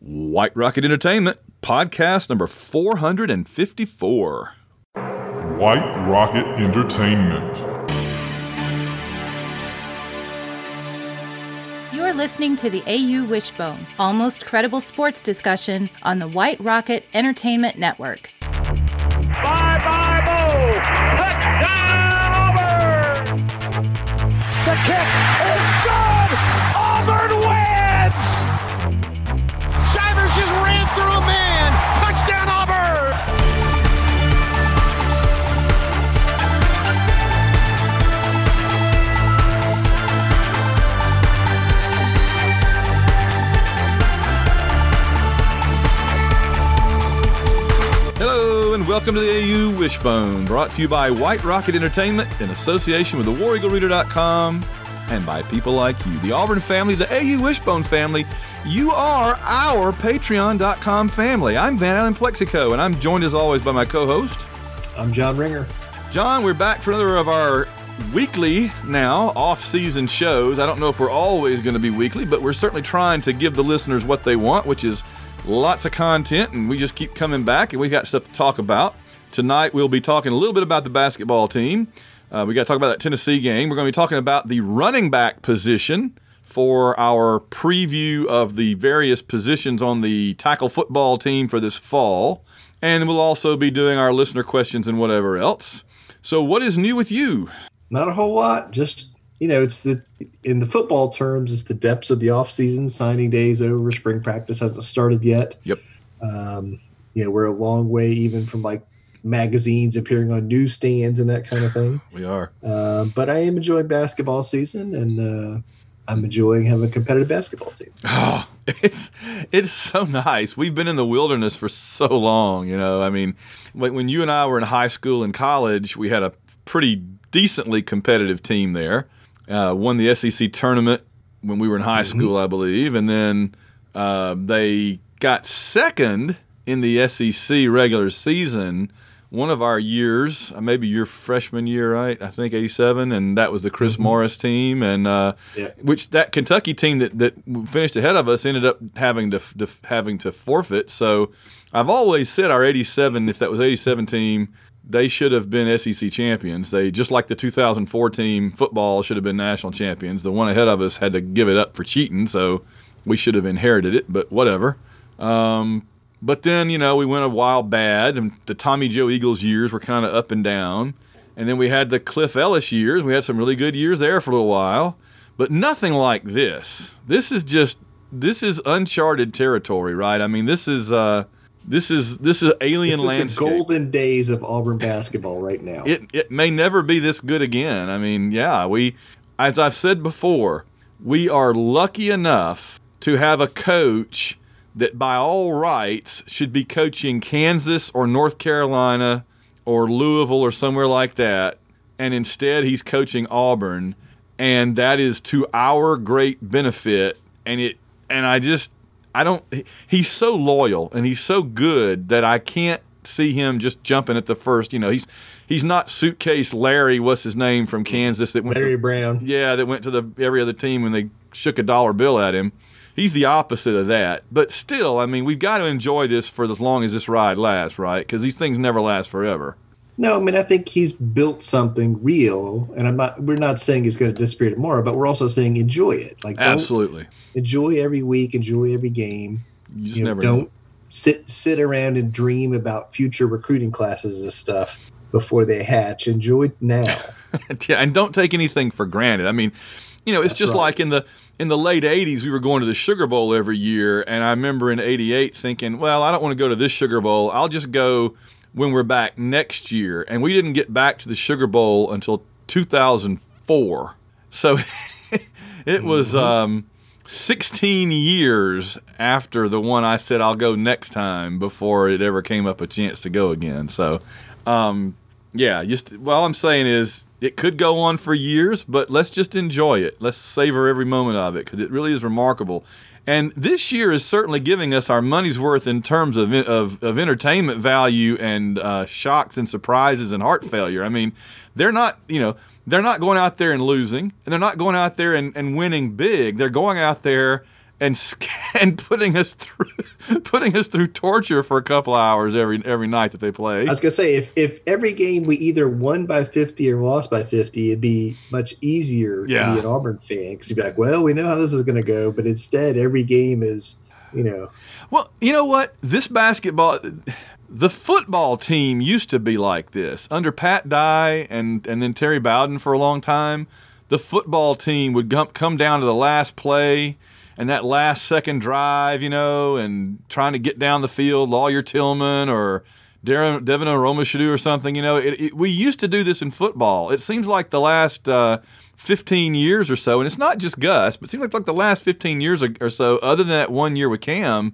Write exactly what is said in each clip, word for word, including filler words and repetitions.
White Rocket Entertainment, podcast number four hundred fifty-four. White Rocket Entertainment. You're listening to the A U Wishbone, almost credible sports discussion on the White Rocket Entertainment Network. Bye-bye, Bo! Touchdown, Auburn! The kick is good! Auburn wins! Shivers just ran through a man! Touchdown, Auburn! Hello and welcome to the A U Wishbone, brought to you by White Rocket Entertainment in association with the War Eagle Reader dot com and by people like you, the Auburn family, the A U Wishbone family. You are our Patreon dot com family. I'm Van Allen Plexico, and I'm joined as always by my co-host. I'm John Ringer. John, we're back for another of our weekly now off-season shows. I don't know if we're always going to be weekly, but we're certainly trying to give the listeners what they want, which is lots of content, and we just keep coming back, and we got stuff to talk about. Tonight, we'll be talking a little bit about the basketball team. Uh, we got to talk about that Tennessee game. We're going to be talking about the running back position for our preview of the various positions on the tackle football team for this fall. And we'll also be doing our listener questions and whatever else. So what is new with you? Not a whole lot. Just, you know, it's the in the football terms, it's the depths of the offseason. Signing days over. Spring practice hasn't started yet. Yep. Um, you know, we're a long way even from like magazines appearing on newsstands and that kind of thing. We are. Uh, but I am enjoying basketball season, and uh, I'm enjoying having a competitive basketball team. Oh, it's it's so nice. We've been in the wilderness for so long, you know. I mean, when, when you and I were in high school and college, we had a pretty decently competitive team there. Uh, won the S E C tournament when we were in high school, I believe, and then uh, they got second in the S E C regular season one of our years, maybe your freshman year, right? I think eighty-seven, and that was the Chris mm-hmm. Morris team, and uh, yeah. which that Kentucky team that, that finished ahead of us ended up having to, to having to forfeit. So I've always said our eighty-seven, if that was eighty-seven team, they should have been S E C champions. They, just like the two thousand four team football should have been national champions. The one ahead of us had to give it up for cheating, so we should have inherited it, but whatever. Um, but then, you know, we went a while bad, and the Tommy Joe Eagles years were kind of up and down. And then we had the Cliff Ellis years. We had some really good years there for a little while, but nothing like this. This is just, this is uncharted territory, right? I mean, this is... Uh, This is this is alien this is landscape. The golden days of Auburn basketball right now. It it may never be this good again. I mean, yeah, we, as I've said before, we are lucky enough to have a coach that by all rights should be coaching Kansas or North Carolina or Louisville or somewhere like that, and instead he's coaching Auburn, and that is to our great benefit. And it and I just. I don't. He's so loyal and he's so good that I can't see him just jumping at the first. You know, he's he's not suitcase Larry. What's his name from Kansas that went Larry to, Brown? Yeah, that went to the every other team when they shook a dollar bill at him. He's the opposite of that. But still, I mean, we've got to enjoy this for as long as this ride lasts, right? Because these things never last forever. No, I mean, I think he's built something real, and I'm not. We're not saying he's going to disappear tomorrow, but we're also saying enjoy it. Like, absolutely, enjoy every week, enjoy every game. You just you know, never don't know. sit sit around and dream about future recruiting classes and stuff before they hatch. Enjoy it now. Yeah, and don't take anything for granted. I mean, you know, it's That's just right. like in the in the late eighties, we were going to the Sugar Bowl every year, and I remember in eighty-eight thinking, well, I don't want to go to this Sugar Bowl. I'll just go when we're back next year. And we didn't get back to the Sugar Bowl until two thousand four. So it was um, sixteen years after the one I said I'll go next time before it ever came up a chance to go again. So, um, yeah, just all I'm saying is it could go on for years, but let's just enjoy it. Let's savor every moment of it because it really is remarkable. And this year is certainly giving us our money's worth in terms of of, of entertainment value and uh, shocks and surprises and heart failure. I mean, they're not, you know, they're not going out there and losing, and they're not going out there and, and winning big. They're going out there and and putting us through putting us through torture for a couple hours every every night that they play. I was gonna say if if every game we either won by fifty or lost by fifty, it'd be much easier Yeah. to be an Auburn fan because you'd be like, well, we know how this is gonna go, but instead every game is, you know. Well, you know what? This basketball, the football team used to be like this under Pat Dye and and then Terry Bowden for a long time. The football team would come come down to the last play. And that last second drive, you know, and trying to get down the field, Lawyer Tillman or Darren, Devin Aromashadu or something, you know, it, it, we used to do this in football. It seems like the last uh, fifteen years or so, and it's not just Gus, but it seems like, like the last fifteen years or so, other than that one year with Cam,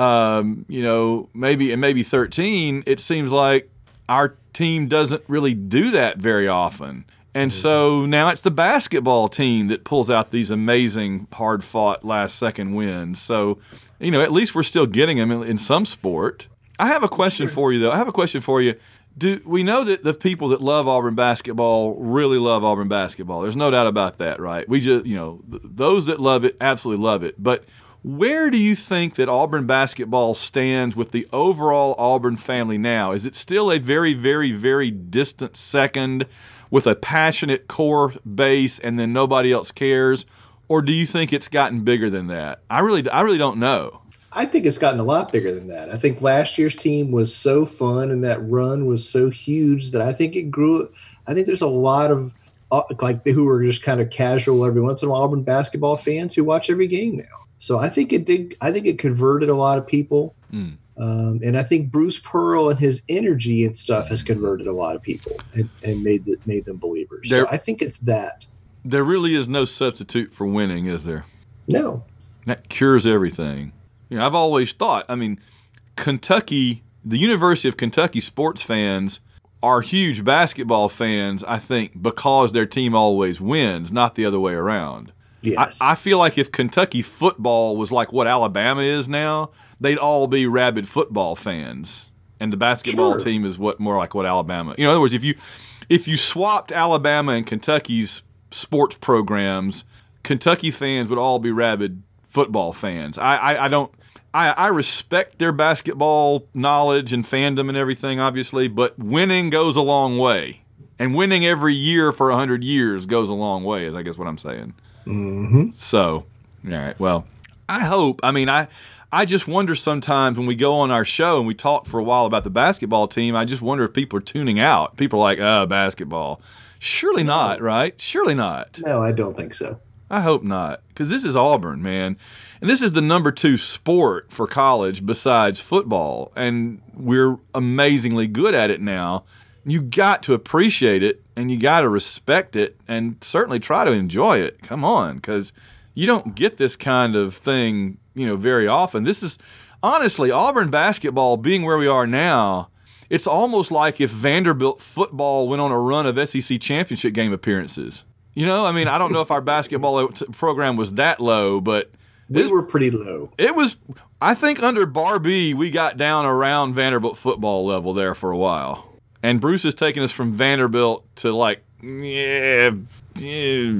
um, you know, maybe and maybe thirteen, it seems like our team doesn't really do that very often. And so now it's the basketball team that pulls out these amazing, hard-fought last-second wins. So, you know, at least we're still getting them in, in some sport. I have a question sure. for you, though. I have a question for you. Do we know that the people that love Auburn basketball really love Auburn basketball? There's no doubt about that, right? We just, you know, th- those that love it absolutely love it. But where do you think that Auburn basketball stands with the overall Auburn family now? Is it still a very, very, very distant second with a passionate core base and then nobody else cares? Or do you think it's gotten bigger than that? I really I really don't know. I think it's gotten a lot bigger than that. I think last year's team was so fun and that run was so huge that I think it grew. I think there's a lot of uh, like who are just kind of casual every once in a while Auburn basketball fans who watch every game now. So I think it did. I think it converted a lot of people. Mm. Um, and I think Bruce Pearl and his energy and stuff has converted a lot of people and, and made the, made them believers. There, so I think it's that. There really is no substitute for winning, is there? No. That cures everything. You know, I've always thought, I mean, Kentucky, the University of Kentucky sports fans are huge basketball fans, I think, because their team always wins, not the other way around. Yes. I, I feel like if Kentucky football was like what Alabama is now, they'd all be rabid football fans, and the basketball sure. team is what more like what Alabama. You know, in other words, if you if you swapped Alabama and Kentucky's sports programs, Kentucky fans would all be rabid football fans. I I, I don't. I, I respect their basketball knowledge and fandom and everything, obviously, but winning goes a long way, and winning every year for a hundred years goes a long way. Is I guess what I'm saying. Mm-hmm. So, all right. Well, I hope. I mean, I. I just wonder sometimes when we go on our show and we talk for a while about the basketball team, I just wonder if people are tuning out. People are like, oh, basketball. Surely not, right? Surely not. No, I don't think so. I hope not, because this is Auburn, man. And this is the number two sport for college besides football, and we're amazingly good at it now. You got to appreciate it, and you got to respect it, and certainly try to enjoy it. Come on, because you don't get this kind of thing, you know, very often. This is, honestly, Auburn basketball being where we are now, it's almost like if Vanderbilt football went on a run of S E C championship game appearances. You know, I mean, I don't know if our basketball program was that low, but we were pretty low. It was, I think under Barbee, we got down around Vanderbilt football level there for a while. And Bruce has taken us from Vanderbilt to like, yeah, yeah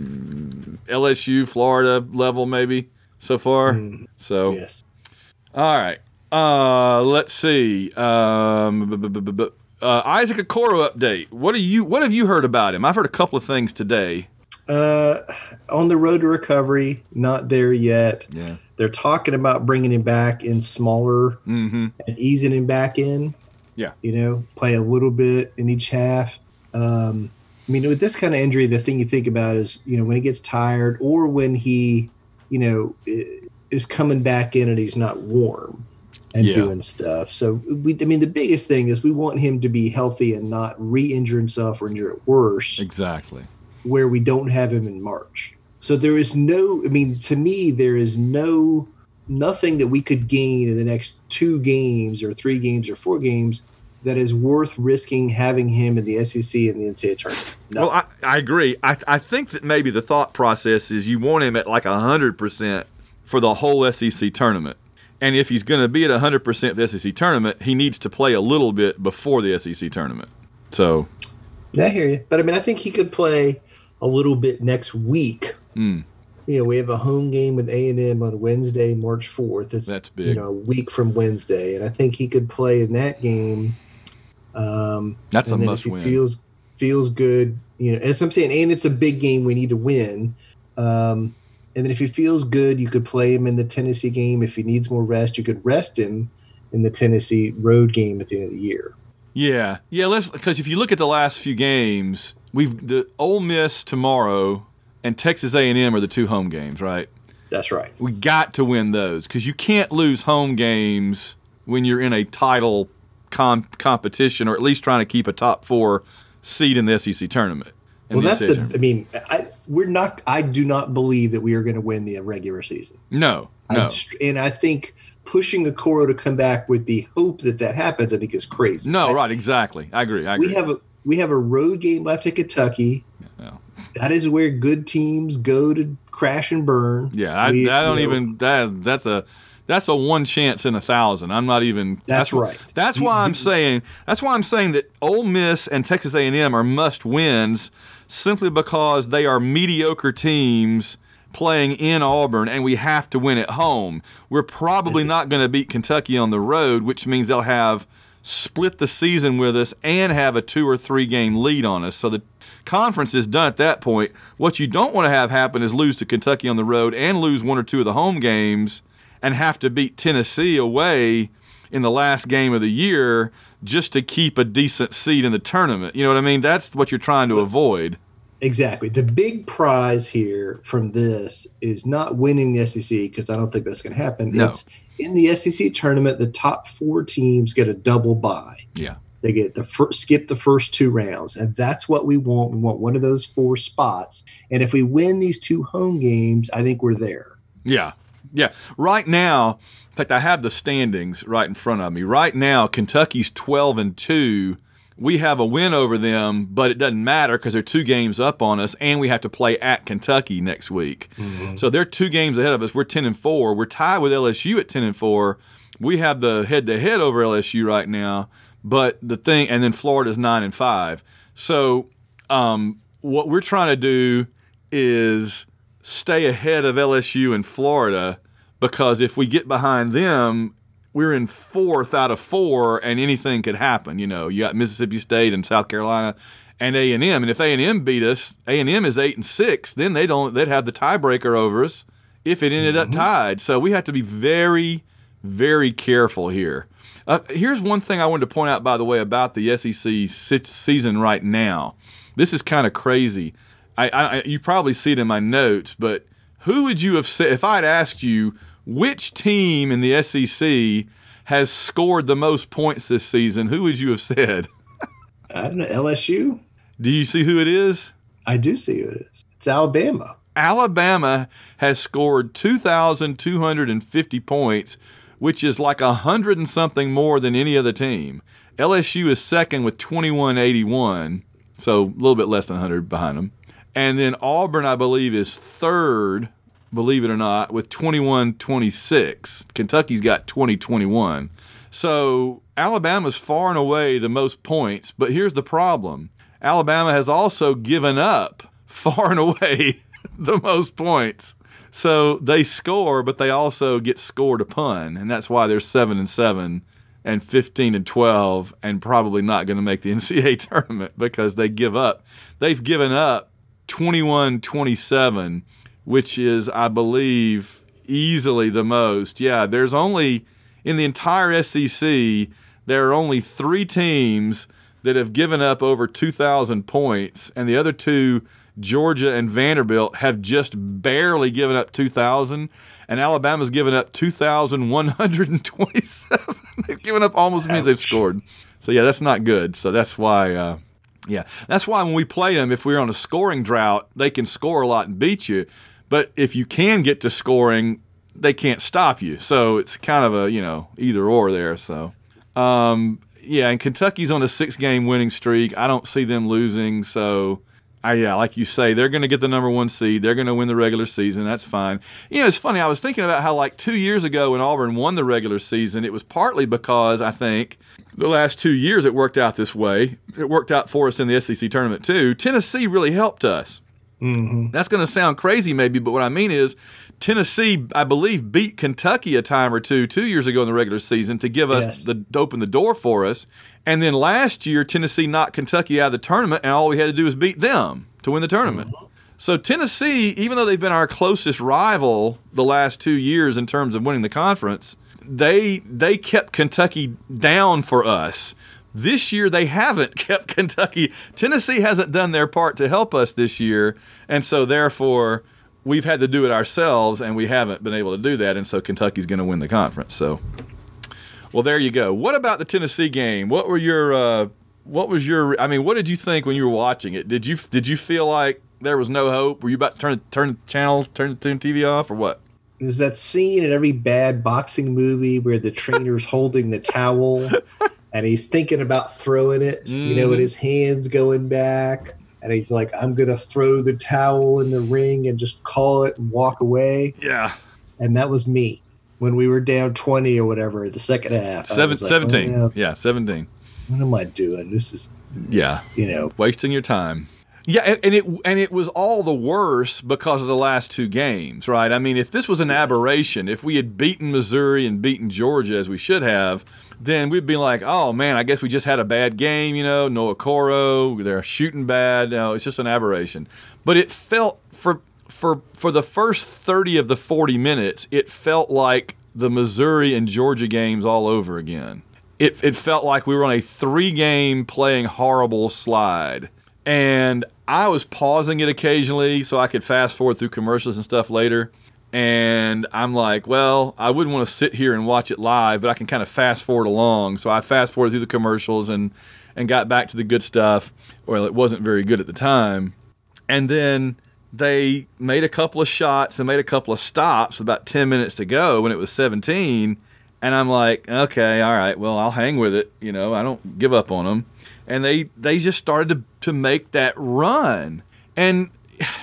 L S U, Florida level maybe so far. Mm, so, yes. All right. Uh, let's see. Um, b- b- b- b- uh, Isaac Okoro update. What do you? What have you heard about him? I've heard a couple of things today. Uh, on the road to recovery, not there yet. Yeah. They're talking about bringing him back in smaller mm-hmm. and easing him back in. Yeah. You know, play a little bit in each half. Um, I mean, with this kind of injury, the thing you think about is, you know, when he gets tired or when he, you know, is coming back in and he's not warm and yeah. doing stuff. So, we, I mean, the biggest thing is we want him to be healthy and not re-injure himself or injure it worse. Exactly. Where we don't have him in March. So there is no, I mean, to me, there is no, nothing that we could gain in the next two games or three games or four games that is worth risking having him in the S E C and the N C double A tournament. Nothing. Well, I, I agree. I, I think that maybe the thought process is you want him at like one hundred percent for the whole S E C tournament. And if he's going to be at one hundred percent for the S E C tournament, he needs to play a little bit before the S E C tournament. So, I hear you. But, I mean, I think he could play a little bit next week. Mm. You know, we have a home game with A and M on Wednesday, March fourth. It's, That's big. You know, a week from Wednesday, and I think he could play in that game. Um, That's a and then must if he win. Feels feels good, you know. As I'm saying, and it's a big game we need to win. Um, and then if he feels good, you could play him in the Tennessee game. If he needs more rest, you could rest him in the Tennessee road game at the end of the year. Yeah, yeah. Let's because if you look at the last few games, we've the Ole Miss tomorrow and Texas A and M are the two home games, right? That's right. We got to win those because you can't lose home games when you're in a title com- competition, or at least trying to keep a top four seed in the S E C tournament. Well, that's the. I mean, I we're not. I do not believe that we are going to win the regular season. No, no. I, and I think pushing Okoro to come back with the hope that that happens, I think is crazy. No, I, right, exactly. I agree. I agree. We have a we have a road game left at Kentucky. Yeah. That is where good teams go to crash and burn. Yeah, I, we, I don't you know, even. That that's a that's a one chance in a thousand. I'm not even. That's, that's right. That's You- why I'm you- saying. That's why I'm saying that Ole Miss and Texas A and M are must wins, simply because they are mediocre teams playing in Auburn, and we have to win at home. We're probably not going to beat Kentucky on the road, which means they'll have split the season with us and have a two or three game lead on us. So the conference is done at that point. What you don't want to have happen is lose to Kentucky on the road and lose one or two of the home games and have to beat Tennessee away in the last game of the year just to keep a decent seed in the tournament. You know what I mean? That's what you're trying to avoid. Exactly. The big prize here from this is not winning the S E C, because I don't think that's going to happen. No. It's in the S E C tournament, the top four teams get a double bye. Yeah. They get the first, skip the first two rounds, and that's what we want. We want one of those four spots. And if we win these two home games, I think we're there. Yeah. Yeah. Right now, in fact, I have the standings right in front of me. Right now, Kentucky's twelve and two. We have a win over them, but it doesn't matter because they're two games up on us, and we have to play at Kentucky next week. Mm-hmm. So they're two games ahead of us. We're ten and four. We're tied with L S U at ten and four. We have the head-to-head over L S U right now, but the thing, and then Florida's nine and five. So um, what we're trying to do is stay ahead of L S U and Florida, because if we get behind them, we're in fourth out of four, and anything could happen. You know, you got Mississippi State and South Carolina and A and M, and if A and M beat us, A and M is eight and six. Then they don't. They'd have the tiebreaker over us if it ended mm-hmm. up tied. So we have to be very, very careful here. Uh, here's one thing I wanted to point out, by the way, about the S E C season right now. This is kind of crazy. I, I you probably see it in my notes, but who would you have said if I'd asked you which team in the S E C has scored the most points this season? Who would you have said? I don't know. L S U? Do you see who it is? I do see who it is. It's Alabama. Alabama has scored two thousand two hundred fifty points, which is like a hundred and something more than any other team. L S U is second with twenty-one eighty-one, so a little bit less than one hundred behind them. And then Auburn, I believe, is third, believe it or not, with twenty-one twenty-six. Kentucky's got twenty twenty-one. So Alabama's far and away the most points, but here's the problem. Alabama has also given up far and away the most points. So they score, but they also get scored upon, and that's why they're seven and seven and fifteen and twelve and probably not going to make the N C double A tournament because they give up. They've given up twenty-one twenty-seven, which is, I believe, easily the most. Yeah, there's only, in the entire S E C, there are only three teams that have given up over two thousand points, and the other two, Georgia and Vanderbilt, have just barely given up two thousand, and Alabama's given up two thousand one hundred twenty-seven. They've given up almost as many as they've scored. So, yeah, that's not good. So that's why, uh, yeah, that's why when we play them, if we're on a scoring drought, they can score a lot and beat you. But if you can get to scoring, they can't stop you. So it's kind of a, you know, either or there. So, um, yeah, and Kentucky's on a six-game winning streak. I don't see them losing. So, I, yeah, like you say, they're going to get the number one seed. They're going to win the regular season. That's fine. You know, it's funny. I was thinking about how, like, two years ago when Auburn won the regular season, it was partly because, I think, the last two years it worked out this way. It worked out for us in the S E C tournament, too. Tennessee really helped us. Mm-hmm. That's going to sound crazy maybe, but what I mean is Tennessee, I believe, beat Kentucky a time or two two years ago in the regular season to give us Yes. the open the door for us. And then last year, Tennessee knocked Kentucky out of the tournament, and all we had to do was beat them to win the tournament. Mm-hmm. So Tennessee, even though they've been our closest rival the last two years in terms of winning the conference, they they kept Kentucky down for us. This year, they haven't kept Kentucky. Tennessee hasn't done their part to help us this year, and so therefore, we've had to do it ourselves, and we haven't been able to do that, and so Kentucky's going to win the conference. So, well, there you go. What about the Tennessee game? What were your, uh, what was your? I mean, what did you think when you were watching it? Did you did you feel like there was no hope? Were you about to turn turn the channel, turn the T V off, or what? There's that scene in every bad boxing movie where the trainer's holding the towel and he's thinking about throwing it, mm. you know, with his hands going back. And he's like, I'm going to throw the towel in the ring and just call it and walk away. Yeah. And that was me when we were down twenty or whatever, the second half. Seven, like, seventeen. oh, yeah. yeah, seventeen. What am I doing? This is, yeah, you know, wasting your time. Yeah, and, and it and it was all the worse because of the last two games, right? I mean, if this was an yes. aberration, if we had beaten Missouri and beaten Georgia as we should have, then we'd be like, oh, man, I guess we just had a bad game, you know, Noah Coro, they're shooting bad. No, it's just an aberration. But it felt, for for for the first thirty of the forty minutes, it felt like the Missouri and Georgia games all over again. It, it felt like we were on a three-game playing horrible slide. And I was pausing it occasionally so I could fast forward through commercials and stuff later. And I'm like, well, I wouldn't want to sit here and watch it live, but I can kind of fast forward along. So I fast forward through the commercials and, and got back to the good stuff. Well, it wasn't very good at the time. And then they made a couple of shots and made a couple of stops with about ten minutes to go when it was seventeen. And I'm like, okay, all right, well, I'll hang with it. You know, I don't give up on them. And they, they just started to, to make that run. And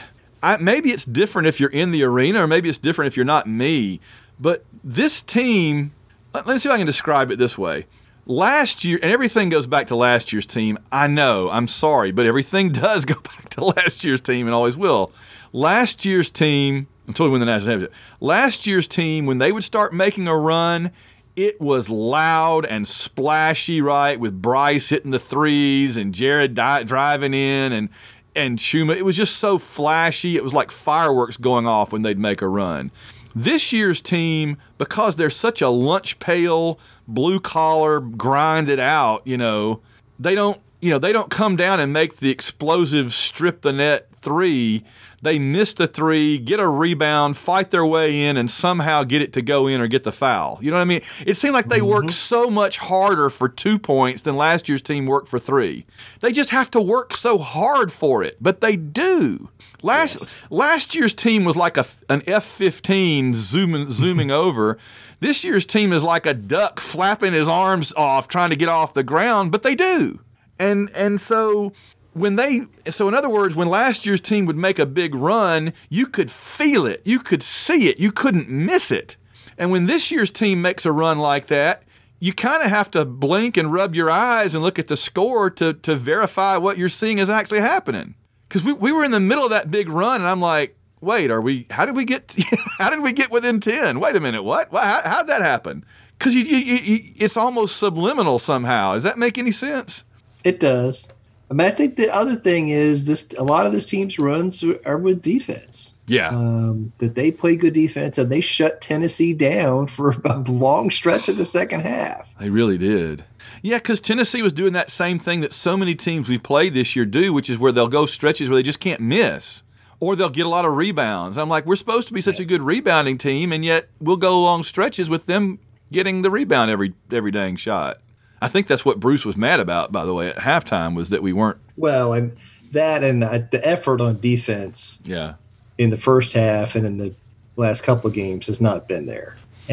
I, maybe it's different if you're in the arena, or maybe it's different if you're not me. But this team, let me see if I can describe it this way. Last year, and everything goes back to last year's team. I know, I'm sorry, but everything does go back to last year's team and always will. Last year's team, until we win the national championship, last year's team, when they would start making a run, it was loud and splashy, right, with Bryce hitting the threes and Jared di- driving in and and Chuma. It was just so flashy. It was like fireworks going off when they'd make a run. This year's team, because they're such a lunch pail, blue-collar, grinded out, you know, they don't, you know, they don't come down and make the explosive strip-the-net three. They miss the three, get a rebound, fight their way in, and somehow get it to go in or get the foul. You know what I mean? It seemed like they mm-hmm. worked so much harder for two points than last year's team worked for three. They just have to work so hard for it, but they do. Last yes. last year's team was like a, an F fifteen zooming zooming over. This year's team is like a duck flapping his arms off trying to get off the ground, but they do. And and so when they so in other words, when last year's team would make a big run, you could feel it, you could see it, you couldn't miss it. And when this year's team makes a run like that, you kind of have to blink and rub your eyes and look at the score to to verify what you're seeing is actually happening. Because we, we were in the middle of that big run, and I'm like, wait, are we? How did we get? How did we get within ten? Wait a minute, what? How how'd that happen? Because you, you, you, it's almost subliminal somehow. Does that make any sense? It does. I mean, I think the other thing is this: a lot of this team's runs are with defense. Yeah, um, that they play good defense, and they shut Tennessee down for a long stretch of the second half. They really did. Yeah, because Tennessee was doing that same thing that so many teams we played this year do, which is where they'll go stretches where they just can't miss, or they'll get a lot of rebounds. I'm like, we're supposed to be such a good rebounding team, and yet we'll go long stretches with them getting the rebound every every dang shot. I think that's what Bruce was mad about, by the way, at halftime, was that we weren't. Well, and that and uh, the effort on defense yeah. in the first half and in the last couple of games has not been there.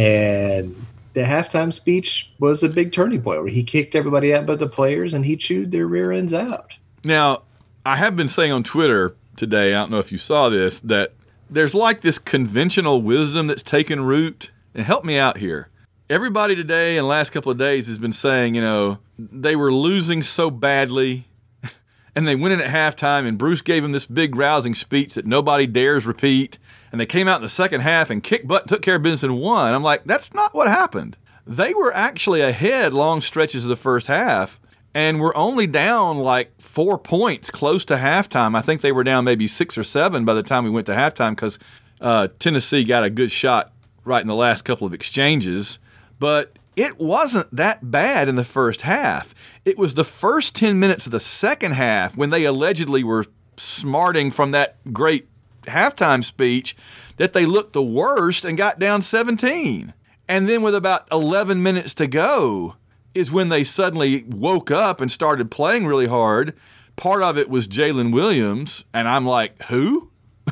And the halftime speech was a big turning point where he kicked everybody out but the players, and he chewed their rear ends out. Now, I have been saying on Twitter today, I don't know if you saw this, that there's like this conventional wisdom that's taken root. And help me out here. Everybody today and the last couple of days has been saying, you know, they were losing so badly and they went in at halftime, and Bruce gave them this big rousing speech that nobody dares repeat, and they came out in the second half and kicked butt and took care of business and won. I'm like, that's not what happened. They were actually ahead long stretches of the first half, and were only down like four points close to halftime. I think they were down maybe six or seven by the time we went to halftime because uh, Tennessee got a good shot right in the last couple of exchanges. But it wasn't that bad in the first half. It was the first ten minutes of the second half when they allegedly were smarting from that great halftime speech that they looked the worst and got down seventeen. And then with about eleven minutes to go is when they suddenly woke up and started playing really hard. Part of it was Jalen Williams, and I'm like, who?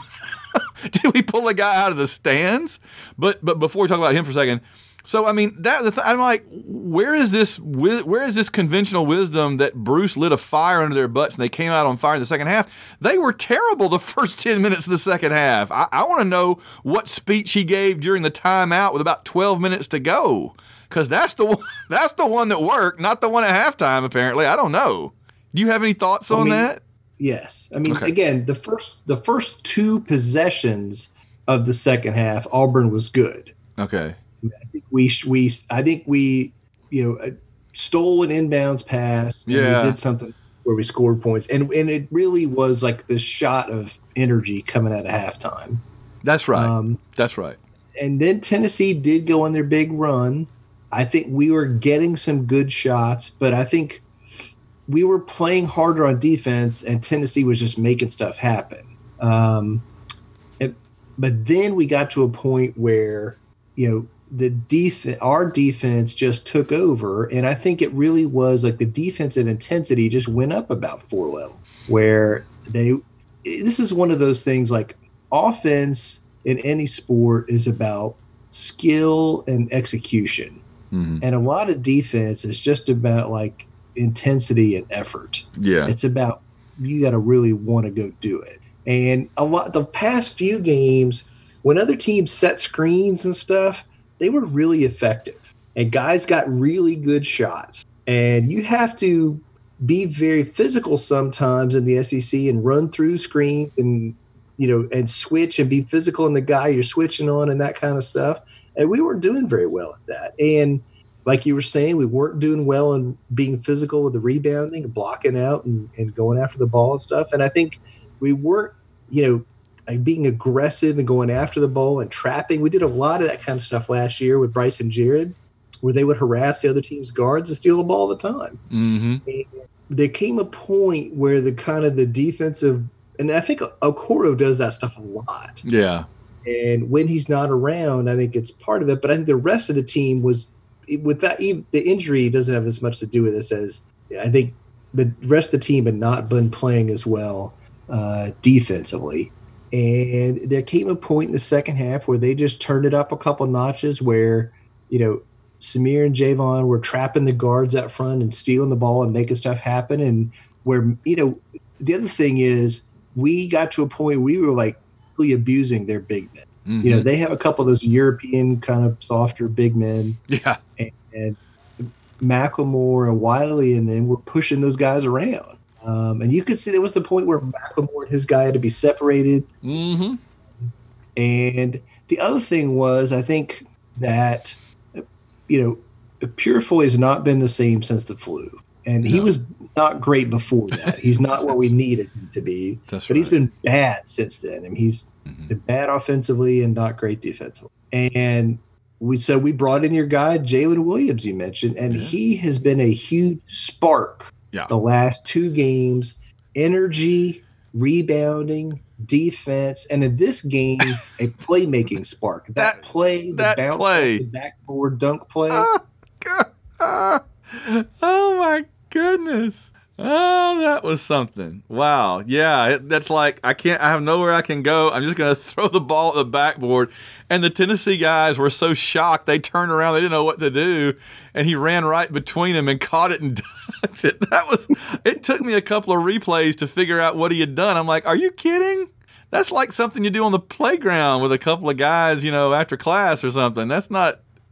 Did we pull a guy out of the stands? But but before we talk about him for a second, so I mean that I'm like, where is this? Where is this conventional wisdom that Bruce lit a fire under their butts and they came out on fire in the second half? They were terrible the first ten minutes of the second half. I, I want to know what speech he gave during the timeout with about twelve minutes to go. Because that's the one, that's the one that worked, not the one at halftime. Apparently, I don't know. Do you have any thoughts on I mean, that? Yes. I mean, okay. again, the first the first two possessions of the second half, Auburn was good. Okay. I think we we I think we you know stole an inbounds pass. And yeah. We did something where we scored points, and and it really was like this shot of energy coming out of halftime. That's right. Um, that's right. And then Tennessee did go on their big run. I think we were getting some good shots, but I think we were playing harder on defense, and Tennessee was just making stuff happen. Um, and, but then we got to a point where, you know, the def- our defense just took over, and I think it really was like the defensive intensity just went up about four levels. Where they, this is one of those things like offense in any sport is about skill and execution. Mm-hmm. And a lot of defense is just about like intensity and effort. Yeah. It's about you got to really want to go do it. And a lot the past few games, when other teams set screens and stuff, they were really effective. And guys got really good shots. And you have to be very physical sometimes in the S E C and run through screens and you know and switch and be physical in the guy you're switching on and that kind of stuff. And we weren't doing very well at that. And like you were saying, we weren't doing well in being physical with the rebounding, blocking out and, and going after the ball and stuff. And I think we weren't, you know, like being aggressive and going after the ball and trapping. We did a lot of that kind of stuff last year with Bryce and Jared, where they would harass the other team's guards and steal the ball all the time. Mm-hmm. And there came a point where the kind of the defensive, and I think Okoro does that stuff a lot. Yeah. And when he's not around, I think it's part of it. But I think the rest of the team was, with that, the injury doesn't have as much to do with this as I think the rest of the team had not been playing as well uh, defensively. And there came a point in the second half where they just turned it up a couple notches where, you know, Samir and Javon were trapping the guards up front and stealing the ball and making stuff happen. And where, you know, the other thing is we got to a point where we were like, abusing their big men. Mm-hmm. You know, they have a couple of those European kind of softer big men. Yeah. And, and Macklemore and Wiley and then were pushing those guys around. Um, and you could see there was the point where Macklemore and his guy had to be separated. Mm-hmm. And the other thing was, I think that, you know, Purifoy has not been the same since the flu. And no. He was not great before that. He's not what we needed him to be. That's but right. He's been bad since then. I mean, he's mm-hmm. been bad offensively and not great defensively. And we so we brought in your guy, Jalen Williams, you mentioned, and yeah. he has been a huge spark yeah. the last two games. Energy, rebounding, defense, and in this game, a playmaking spark. That, that play, the that bounce play. the backboard dunk play. Oh, God. Oh my goodness. Oh, that was something. Wow. Yeah, it, that's like I can't I have nowhere I can go. I'm just going to throw the ball at the backboard. And the Tennessee guys were so shocked. They turned around. They didn't know what to do. And he ran right between them and caught it and dunked it. That was it took me a couple of replays to figure out what he had done. I'm like, "Are you kidding? That's like something you do on the playground with a couple of guys, you know, after class or something. That's not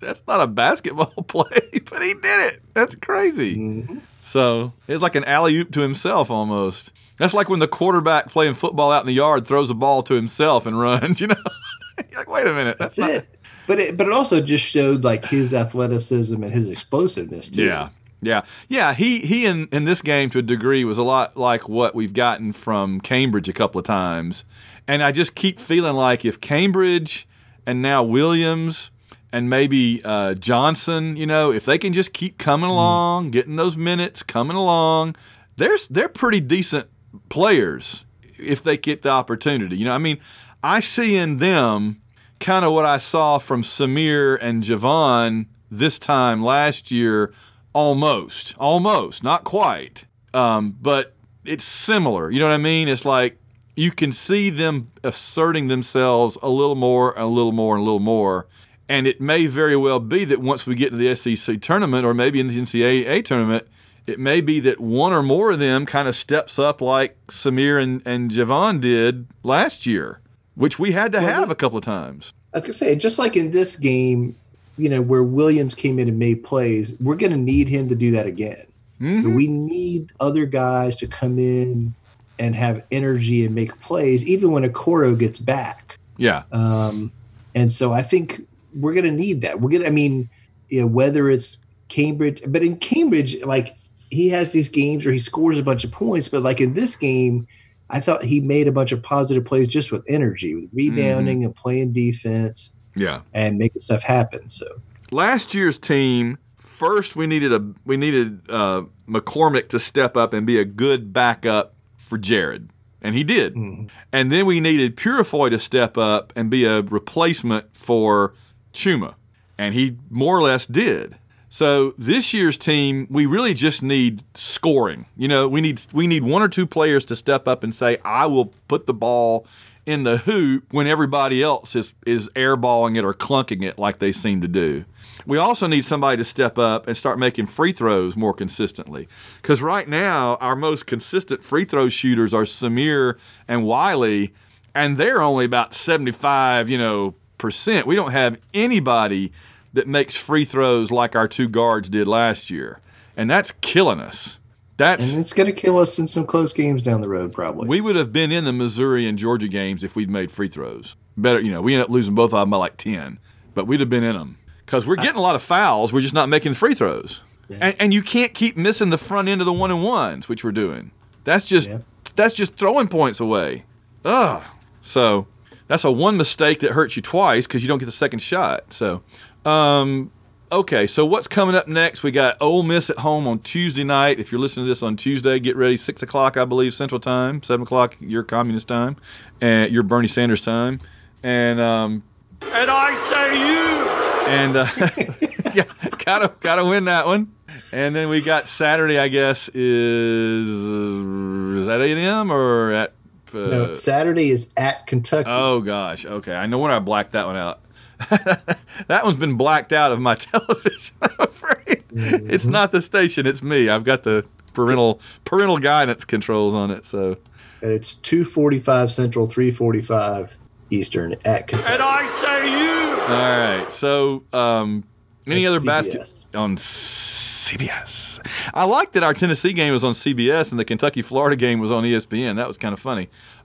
that's not a basketball play, but he did it. That's crazy. Mm-hmm. So it's like an alley-oop to himself almost. That's like when the quarterback playing football out in the yard throws a ball to himself and runs, you know? You're like, wait a minute. That's, that's not... it. But it, but it also just showed like his athleticism and his explosiveness too. Yeah. Yeah. Yeah. He, he in, in this game to a degree was a lot like what we've gotten from Cambridge a couple of times. And I just keep feeling like if Cambridge and now Williams and maybe uh, Johnson, you know, if they can just keep coming along, mm. getting those minutes, coming along, they're, they're pretty decent players if they get the opportunity. You know, I mean, I see in them kind of what I saw from Samir and Javon this time last year, almost, almost, not quite, um, but it's similar. You know what I mean? It's like you can see them asserting themselves a little more, a little more, and a little more. And it may very well be that once we get to the S E C tournament or maybe in the N C double A tournament, it may be that one or more of them kind of steps up like Samir and, and Javon did last year, which we had to well, have a couple of times. I was going to say, just like in this game, you know, where Williams came in and made plays, we're going to need him to do that again. Mm-hmm. We need other guys to come in and have energy and make plays, even when Okoro gets back. Yeah. Um, and so I think we're going to need that. We're going to, I mean, you know, whether it's Cambridge, but in Cambridge, like, he has these games where he scores a bunch of points, but like in this game, I thought he made a bunch of positive plays just with energy, with rebounding mm-hmm. and playing defense. Yeah. And making stuff happen. So last year's team, first we needed a we needed uh, McCormick to step up and be a good backup for Jared. And he did. Mm-hmm. And then we needed Purifoy to step up and be a replacement for Chuma. And he more or less did. So this year's team, we really just need scoring. You know, we need we need one or two players to step up and say, I will put the ball in the hoop when everybody else is, is airballing it or clunking it like they seem to do. We also need somebody to step up and start making free throws more consistently. Because right now, our most consistent free throw shooters are Samir and Wiley, and they're only about seventy-five, you know, percent. We don't have anybody that makes free throws like our two guards did last year. And that's killing us. That's And it's going to kill us in some close games down the road, probably. We would have been in the Missouri and Georgia games if we'd made free throws. Better, you know, we ended up losing both of them by like ten. But we'd have been in them. Because we're getting a lot of fouls. We're just not making free throws. Yeah. And, and you can't keep missing the front end of the one-and-ones, whines, which we're doing. That's just yeah. that's just throwing points away. Ugh. So that's a one mistake that hurts you twice because you don't get the second shot. So, um, okay, so what's coming up next? We got Ole Miss at home on Tuesday night. If you're listening to this on Tuesday, get ready. six o'clock, I believe, Central Time. seven o'clock, your communist time. And your Bernie Sanders time. And um, and I say you. And uh, yeah, gotta gotta win that one. And then we got Saturday, I guess, is is that eight a.m. or at uh, no, Saturday is at Kentucky. Oh gosh, okay. I know when I blacked that one out. That one's been blacked out of my television, I'm afraid. Mm-hmm. It's not the station, it's me. I've got the parental parental guidance controls on it. So and it's two forty-five Central, three forty-five Eastern at Kentucky. And I say you. All right. So um, any other C B S. basket on C B S? I like that our Tennessee game was on C B S and the Kentucky-Florida game was on E S P N. That was kind of funny.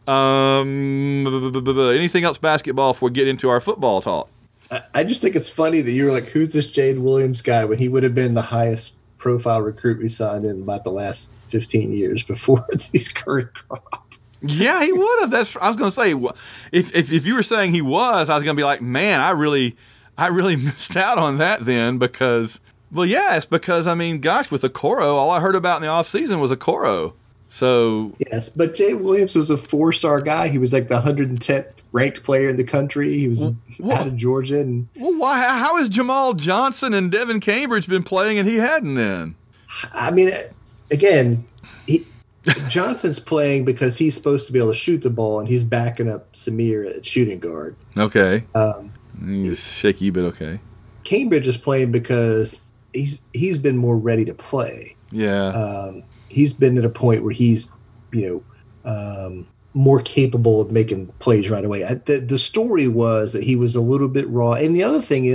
Um, anything else basketball before we get into our football talk? I just think it's funny that you were like, who's this Jade Williams guy, when he would have been the highest profile recruit we signed in about the last fifteen years before these current crop. Yeah, he would have. That's I was going to say. If, if if you were saying he was, I was going to be like, man, I really, I really missed out on that then because, well, yes, because I mean, gosh, with Okoro, all I heard about in the offseason was Okoro. So yes, but Jay Williams was a four-star guy. He was like the one hundred tenth ranked player in the country. He was well, out of Georgia. And well, why? How has Jamal Johnson and Devin Cambridge been playing and he hadn't then? I mean, again, he. Johnson's playing because he's supposed to be able to shoot the ball, and he's backing up Samir at shooting guard. Okay. Um, he's shaky, but okay. Cambridge is playing because he's he's been more ready to play. Yeah. Um, he's been at a point where he's, you know, um, more capable of making plays right away. I, the, the story was that he was a little bit raw. And the other thing is,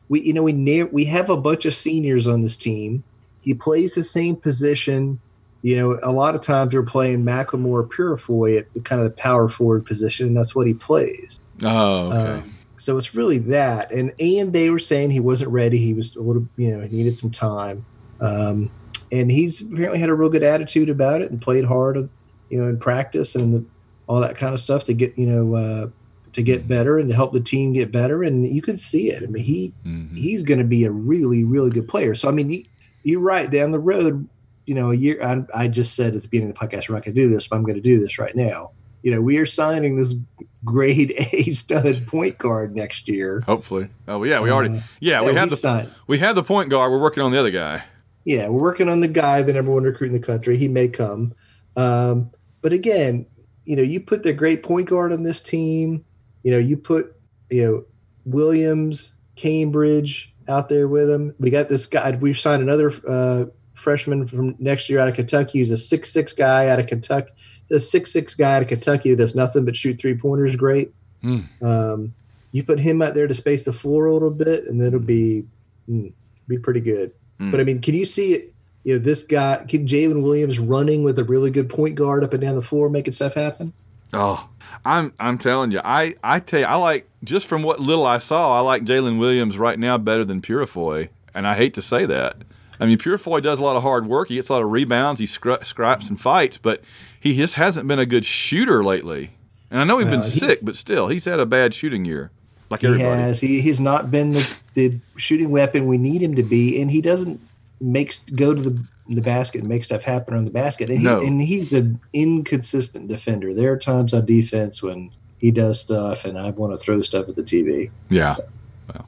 we you know we near we have a bunch of seniors on this team. He plays the same position. You know, a lot of times we're playing McLemore or Purifoy at the kind of the power forward position, and that's what he plays. Oh, okay. Um, so it's really that. And and they were saying he wasn't ready. He was a little, you know, he needed some time. Um, and he's apparently had a real good attitude about it and played hard, you know, in practice and the, all that kind of stuff to get, you know, uh, to get better and to help the team get better. And you can see it. I mean, he mm-hmm. he's going to be a really, really good player. So, I mean, he, you're right. Down the road, you know, a year, I, I just said at the beginning of the podcast, we're not going to do this, but I'm going to do this right now. You know, we are signing this grade A stud point guard next year. Hopefully. Oh, yeah, we already, yeah, uh, we yeah, have the, signed. we have the point guard. We're working on the other guy. Yeah, we're working on the guy, the number one recruit in the country. He may come. Um, but again, you know, you put the great point guard on this team, you know, you put, you know, Williams, Cambridge out there with him. We got this guy. We've signed another uh, freshman from next year out of Kentucky. He's a six six guy out of Kentucky. The six six guy out of Kentucky who does nothing but shoot three-pointers great. Mm. Um, you put him out there to space the floor a little bit, and it'll be mm, be pretty good. Mm. But, I mean, can you see it? You know, this guy, Jalen Williams running with a really good point guard up and down the floor making stuff happen? Oh, I'm I'm telling you. I, I tell you, I like, just from what little I saw, I like Jalen Williams right now better than Purifoy, and I hate to say that. I mean, Purifoy does a lot of hard work. He gets a lot of rebounds. He scra- scraps and fights, but he just hasn't been a good shooter lately. And I know he's been uh, sick, but still, he's had a bad shooting year, like he everybody. Has. He has not been the, the shooting weapon we need him to be, and he doesn't make go to the the basket and make stuff happen on the basket. And, he, no. and he's an inconsistent defender. There are times on defense when he does stuff, and I want to throw stuff at the T V. Yeah. So.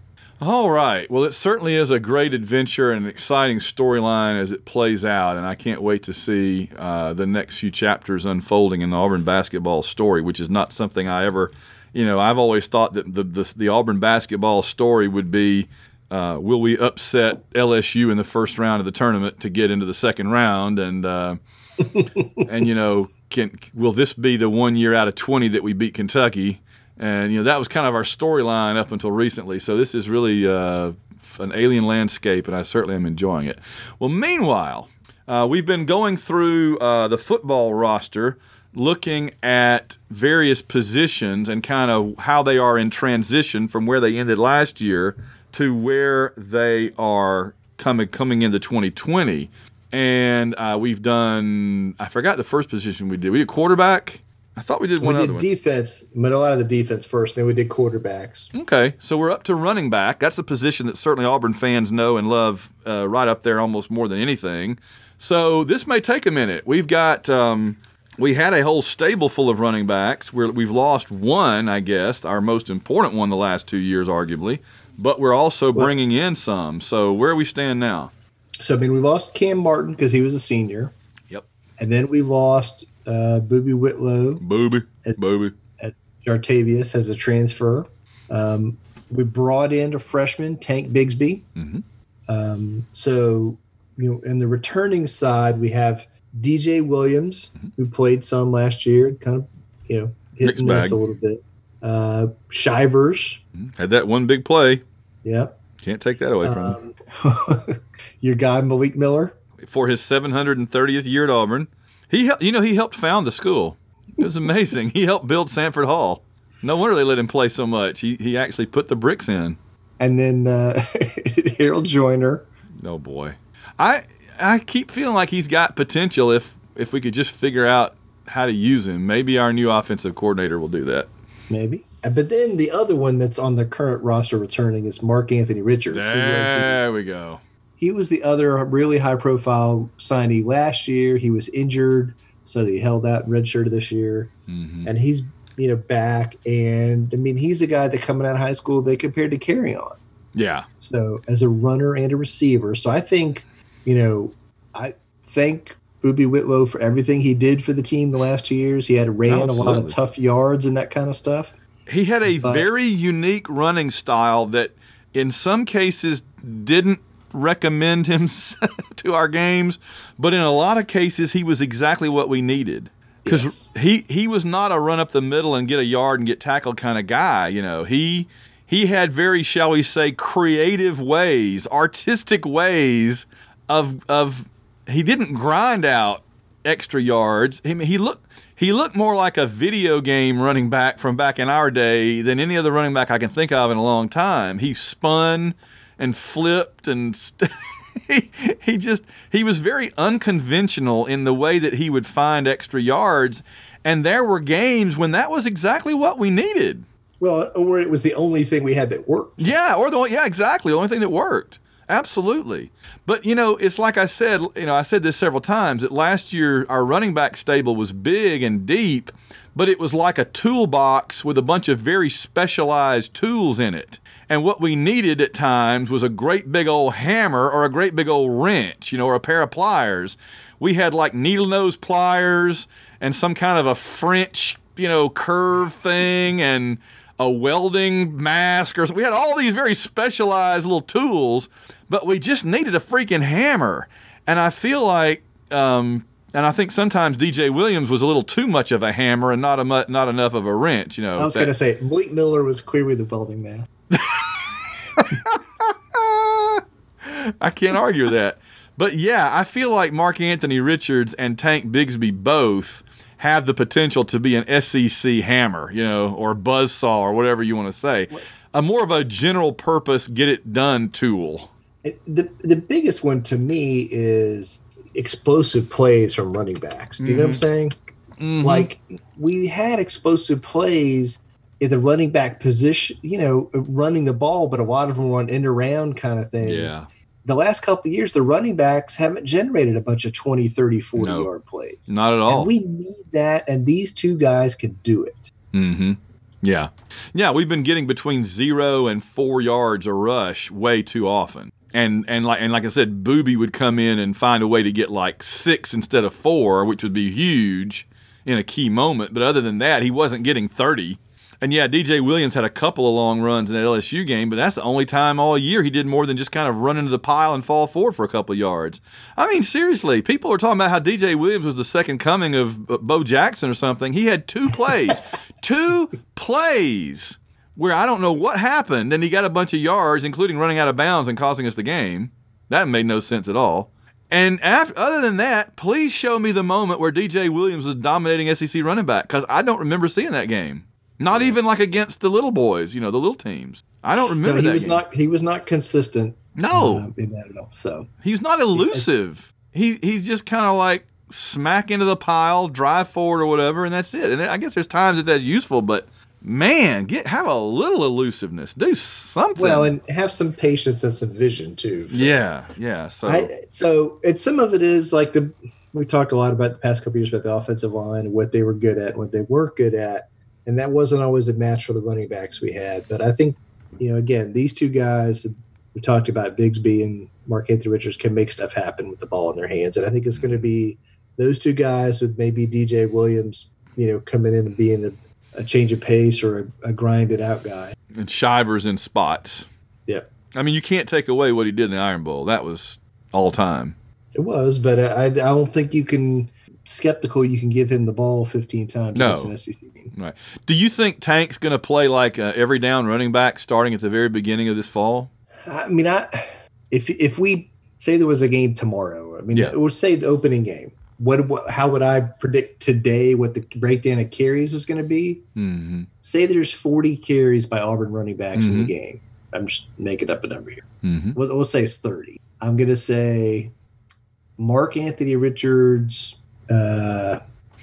All right. Well, it certainly is a great adventure and an exciting storyline as it plays out, and I can't wait to see uh, the next few chapters unfolding in the Auburn basketball story, which is not something I ever, you know, I've always thought that the the, the Auburn basketball story would be, uh, will we upset L S U in the first round of the tournament to get into the second round, and uh, and you know, can will this be the one year out of twenty that we beat Kentucky? And, you know, that was kind of our storyline up until recently. So this is really uh, an alien landscape, and I certainly am enjoying it. Well, meanwhile, uh, we've been going through uh, the football roster, looking at various positions and kind of how they are in transition from where they ended last year to where they are coming coming into twenty twenty. And uh, we've done, I forgot the first position we did. We did quarterback. I thought we did one we other did one. defense, but a lot of the defense first, then we did quarterbacks. Okay, so we're up to running back. That's a position that certainly Auburn fans know and love, uh, right up there almost more than anything. So this may take a minute. We've got um, we had a whole stable full of running backs. We're, we've lost one, I guess, our most important one the last two years, arguably. But we're also well, bringing in some. So where we stand now? So, I mean, we lost Cam Martin because he was a senior. Yep. And then we lost uh, Booby Whitlow. Booby. As, Booby. At Jartavius as a transfer. Um, we brought in a freshman, Tank Bigsby. Mm-hmm. Um, so, you know, in the returning side, we have D J Williams, mm-hmm. who played some last year, kind of, you know, hit Mixed and miss bag. a little bit. Uh, Shivers. Mm-hmm. Had that one big play. Yep. Can't take that away from um, him. Your guy, Malik Miller. For his seven hundred thirtieth year at Auburn. He, You know, he helped found the school. It was amazing. He helped build Sanford Hall. No wonder they let him play so much. He he actually put the bricks in. And then uh, Harold Joyner. Oh, boy. I I keep feeling like he's got potential if if we could just figure out how to use him. Maybe our new offensive coordinator will do that. Maybe. But then the other one that's on the current roster returning is Mark Anthony Richards. There the, we go. He was the other really high-profile signee last year. He was injured, so he held out and redshirted this year. Mm-hmm. And he's you know back. And, I mean, he's a guy that coming out of high school they compared to Carry On. Yeah. So as a runner and a receiver. So I think, you know, I thank Booby Whitlow for everything he did for the team the last two years. He had ran Absolutely. a lot of tough yards and that kind of stuff. He had a but, very unique running style that in some cases didn't recommend him to our games, but in a lot of cases he was exactly what we needed. Because yes. he, he was not a run up the middle and get a yard and get tackled kind of guy. You know, he he had very, shall we say, creative ways, artistic ways of of he didn't grind out extra yards. He he looked he looked more like a video game running back from back in our day than any other running back I can think of in a long time. He spun and flipped and st- he, he just he was very unconventional in the way that he would find extra yards, and there were games when that was exactly what we needed. Well, or it was the only thing we had that worked. Yeah, or the yeah, exactly, the only thing that worked. Absolutely. But, you know, it's like I said, you know, I said this several times, that last year our running back stable was big and deep, but it was like a toolbox with a bunch of very specialized tools in it. And what we needed at times was a great big old hammer or a great big old wrench, you know, or a pair of pliers. We had like needle nose pliers and some kind of a French, you know, curve thing and a welding mask, or we had all these very specialized little tools, but we just needed a freaking hammer. And I feel like, um, and I think sometimes D J Williams was a little too much of a hammer and not a mu- not enough of a wrench. You know, I was going to say Malik Miller was clearly the welding mask. I can't argue with that. But yeah, I feel like Mark Anthony Richards and Tank Bigsby both have the potential to be an S E C hammer, you know, or buzzsaw or whatever you want to say. A more of a general purpose, get it done tool. The the biggest one to me is explosive plays from running backs. Do you mm-hmm. know what I'm saying? Mm-hmm. Like, we had explosive plays in the running back position, you know, running the ball, but a lot of them were on end around kind of things. Yeah. The last couple of years, the running backs haven't generated a bunch of twenty, thirty, forty-yard no, plays. Not at all. And we need that, and these two guys can do it. Mm-hmm. Yeah. Yeah, we've been getting between zero and four yards a rush way too often. And and like and like I said, Booby would come in and find a way to get like six instead of four, which would be huge in a key moment. But other than that, he wasn't getting thirty. And yeah, D J Williams had a couple of long runs in that L S U game, but that's the only time all year he did more than just kind of run into the pile and fall forward for a couple of yards. I mean, seriously, people are talking about how D J Williams was the second coming of Bo Jackson or something. He had two plays, two plays where I don't know what happened, and he got a bunch of yards, including running out of bounds and costing us the game. That made no sense at all. And after, other than that, please show me the moment where D J Williams was dominating S E C running back, because I don't remember seeing that game. Not even like against the little boys, you know, the little teams. I don't remember no, he that was game. Not, he was not consistent. No. Uh, in that at all. So he's not elusive. He he's just kind of like smack into the pile, drive forward or whatever, and that's it. And I guess there's times that that's useful, but man, get have a little elusiveness. Do something. Well, and have some patience and some vision too. So. Yeah, yeah. So I, so and some of it is like the we talked a lot about the past couple of years about the offensive line and what they were good at and what they weren't good at. And that wasn't always a match for the running backs we had. But I think, you know, again, these two guys, we talked about Bigsby and Mark Anthony Richards, can make stuff happen with the ball in their hands. And I think it's going to be those two guys with maybe D J Williams, you know, coming in and being a, a change of pace or a, a grinded out guy. And Shivers in spots. Yeah. I mean, you can't take away what he did in the Iron Bowl. That was all time. It was, but I, I don't think you can – skeptical you can give him the ball fifteen times no. against an S E C team. Right. Do you think Tank's going to play like a every down running back starting at the very beginning of this fall? I mean, I if if we say there was a game tomorrow, I mean, yeah. we'll say the opening game. What, what how would I predict today what the breakdown of carries was going to be? Mm-hmm. Say there's forty carries by Auburn running backs mm-hmm. in the game. I'm just making up a number here. Mm-hmm. We'll, we'll say it's thirty. I'm going to say Mark Anthony Richards. Uh,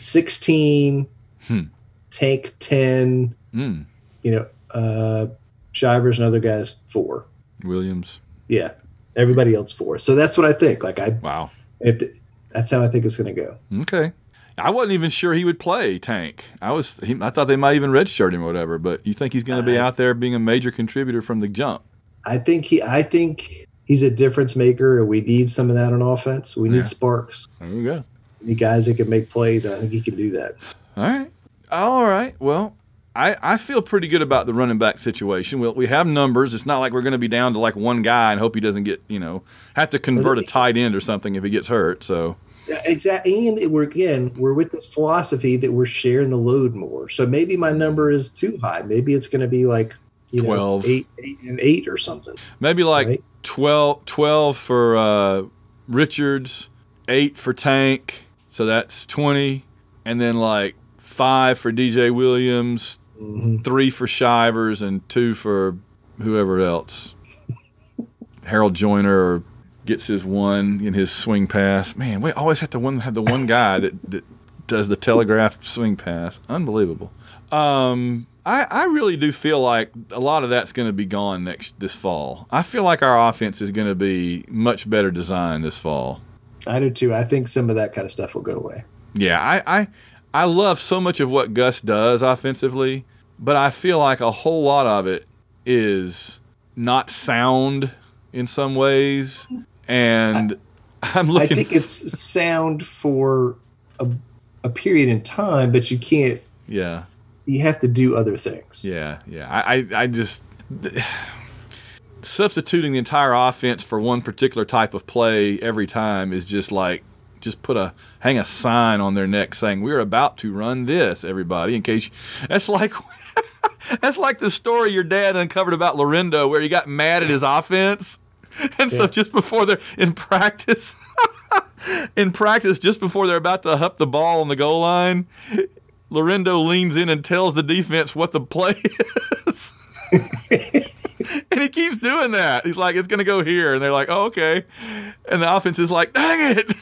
sixteen, hmm. Tank ten, mm. you know, uh, Shivers and other guys four. Williams. Yeah, everybody else four. So that's what I think. Like I, wow, if the, that's how I think it's going to go. Okay, I wasn't even sure he would play Tank. I was, he, I thought they might even redshirt him or whatever. But you think he's going to be uh, out there being a major contributor from the jump? I think he, I think he's a difference maker, and we need some of that on offense. We need yeah. sparks. There you go. You guys that can make plays, and I think he can do that. All right. All right. Well, I, I feel pretty good about the running back situation. Well, we have numbers. It's not like we're going to be down to like one guy and hope he doesn't get, you know, have to convert a tight end or something if he gets hurt. So yeah, exactly. And we're, again, we're with this philosophy that we're sharing the load more. So maybe my number is too high. Maybe it's going to be like, you know, twelve. eight, eight and eight or something. Maybe like right? twelve, twelve for uh, Richards, eight for Tank, so that's twenty, and then like five for D J Williams, mm-hmm. three for Shivers, and two for whoever else. Harold Joyner gets his one in his swing pass. Man, we always have to one, have the one guy that, that does the telegraph swing pass. Unbelievable. Um, I, I really do feel like a lot of that's going to be gone next this fall. I feel like our offense is going to be much better designed this fall. I do too. I think some of that kind of stuff will go away. Yeah, I, I, I love so much of what Gus does offensively, but I feel like a whole lot of it is not sound in some ways, and I, I'm looking. I think it's sound for a, a period in time, but you can't. Yeah. You have to do other things. Yeah, yeah. I, I, I just substituting the entire offense for one particular type of play every time is just like just put a hang a sign on their neck saying we're about to run this. Everybody, in case you, that's like. That's like the story your dad uncovered about Lorindo, where he got mad at his offense. And yeah. so just before they're in practice, in practice, just before they're about to up the ball on the goal line, Lorindo leans in and tells the defense what the play is. And he keeps doing that. He's like, it's going to go here. And they're like, oh, okay. And the offense is like, dang it.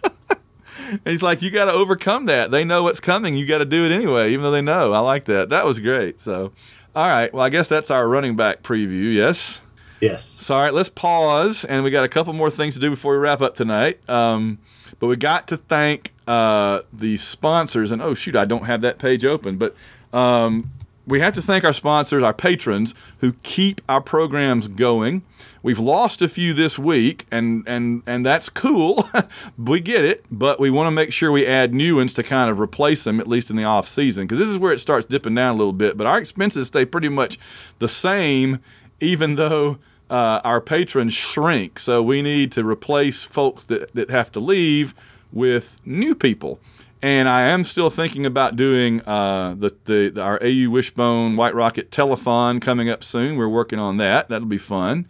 And he's like, you got to overcome that. They know what's coming. You got to do it anyway, even though they know. I like that. That was great. So, all right. Well, I guess that's our running back preview. Yes? Yes. So, all right, let's pause. And we got a couple more things to do before we wrap up tonight. Um, but we got to thank uh, the sponsors. And, oh, shoot, I don't have that page open. But um, we have to thank our sponsors, our patrons, who keep our programs going. We've lost a few this week, and and, and that's cool. We get it, but we want to make sure we add new ones to kind of replace them, at least in the off season, because this is where it starts dipping down a little bit. But our expenses stay pretty much the same, even though uh, our patrons shrink. So we need to replace folks that, that have to leave with new people. And I am still thinking about doing uh, the, the, the our A U Wishbone White Rocket Telethon coming up soon. We're working on that. That'll be fun.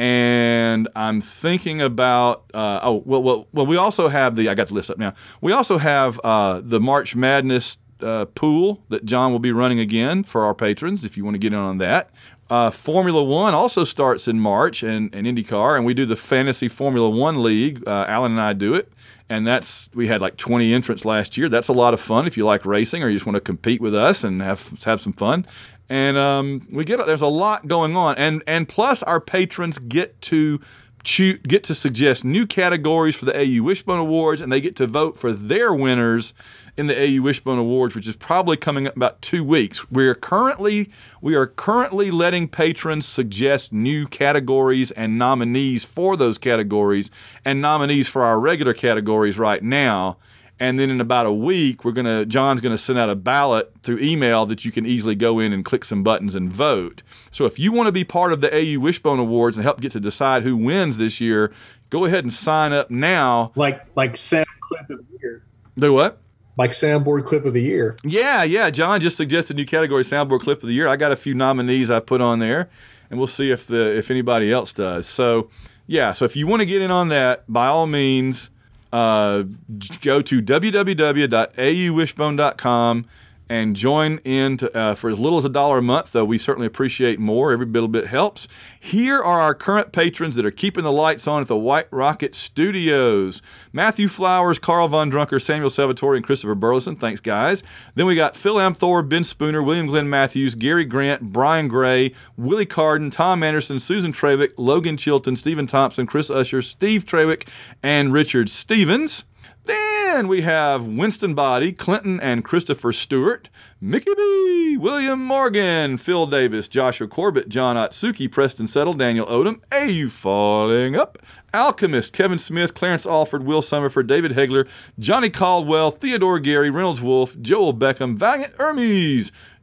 And I'm thinking about uh, oh well, well well we also have the I got the list up now. We also have uh, the March Madness uh, pool that John will be running again for our patrons if you want to get in on that. Uh, Formula One also starts in March and, and IndyCar, and we do the Fantasy Formula One League. Uh, Alan and I do it, and that's we had like twenty entrants last year. That's a lot of fun if you like racing or you just want to compete with us and have have some fun. And um, we get there's a lot going on, and and plus our patrons get to choose, get to suggest new categories for the A U Wishbone Awards, and they get to vote for their winners in the A U Wishbone Awards, which is probably coming up in about two weeks. We are currently we are currently letting patrons suggest new categories and nominees for those categories, and nominees for our regular categories right now. And then in about a week, we're gonna John's gonna send out a ballot through email that you can easily go in and click some buttons and vote. So if you want to be part of the A U Wishbone Awards and help get to decide who wins this year, go ahead and sign up now. Like like sound clip of the year. Do what? Like soundboard clip of the year. Yeah, yeah. John just suggested new category soundboard clip of the year. I got a few nominees I put on there, and we'll see if the if anybody else does. So yeah, so if you want to get in on that, by all means. Uh, go to w w w dot a u wishbone dot com and join in to, uh, for as little as a dollar a month, though we certainly appreciate more. Every little bit helps. Here are our current patrons that are keeping the lights on at the White Rocket Studios. Matthew Flowers, Carl Von Drunker, Samuel Salvatore, and Christopher Burleson. Thanks, guys. Then we got Phil Amthor, Ben Spooner, William Glenn Matthews, Gary Grant, Brian Gray, Willie Carden, Tom Anderson, Susan Trawick, Logan Chilton, Stephen Thompson, Chris Usher, Steve Trawick, and Richard Stevens. Then we have Winston Body, Clinton and Christopher Stewart, Mickey B, William Morgan, Phil Davis, Joshua Corbett, John Otsuki, Preston Settle, Daniel Odom, A U Falling Up, Alchemist, Kevin Smith, Clarence Alford, Will Summerford, David Hegler, Johnny Caldwell, Theodore Gary, Reynolds Wolf, Joel Beckham, Valiant Hermes,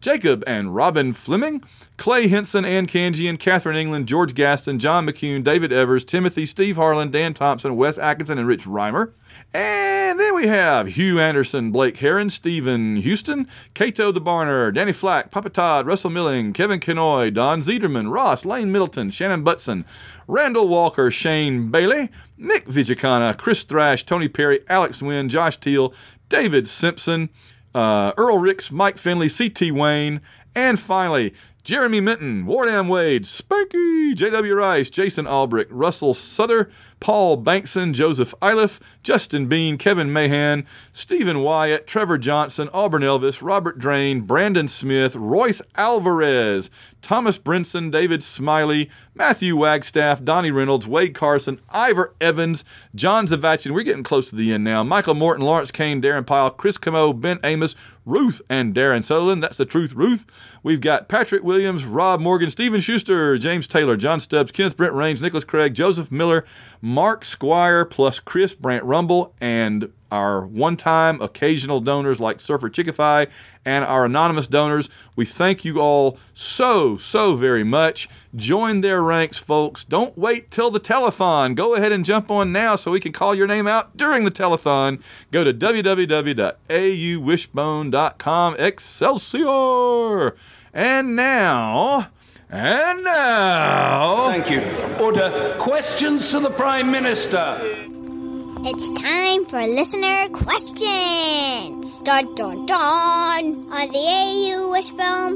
Jacob and Robin Fleming, Clay Henson, Ann Kangian, Catherine England, George Gaston, John McCune, David Evers, Timothy, Steve Harlan, Dan Thompson, Wes Atkinson, and Rich Reimer. And then we have Hugh Anderson, Blake Heron, Stephen Houston, Cato the Barner, Danny Flack, Papa Todd, Russell Milling, Kevin Kenoy, Don Zederman, Ross, Lane Middleton, Shannon Butson, Randall Walker, Shane Bailey, Nick Vijacana, Chris Thrash, Tony Perry, Alex Wynn, Josh Teal, David Simpson, uh, Earl Ricks, Mike Finley, C T Wayne, and finally, Jeremy Minton, Wardam Wade, Spanky, J W Rice, Jason Albrecht, Russell Souther, Paul Bankson, Joseph Iliff, Justin Bean, Kevin Mahan, Stephen Wyatt, Trevor Johnson, Auburn Elvis, Robert Drain, Brandon Smith, Royce Alvarez, Thomas Brinson, David Smiley, Matthew Wagstaff, Donnie Reynolds, Wade Carson, Ivor Evans, John Zavachin, we're getting close to the end now, Michael Morton, Lawrence Kane, Darren Pyle, Chris Camo, Ben Amos, Ruth and Darren Sutherland, that's the truth, Ruth. We've got Patrick Williams, Rob Morgan, Stephen Schuster, James Taylor, John Stubbs, Kenneth Brent Raines, Nicholas Craig, Joseph Miller, Mark Squire, plus Chris Brant Rumble, and our one-time occasional donors like Surfer Chickify and our anonymous donors. We thank you all so, so very much. Join their ranks, folks. Don't wait till the telethon. Go ahead and jump on now so we can call your name out during the telethon. Go to w w w dot a u wishbone dot com. Excelsior! And now... And now... Thank you. Order. Questions to the Prime Minister. It's time for listener questions. Dun dun dun on the A U Wishbone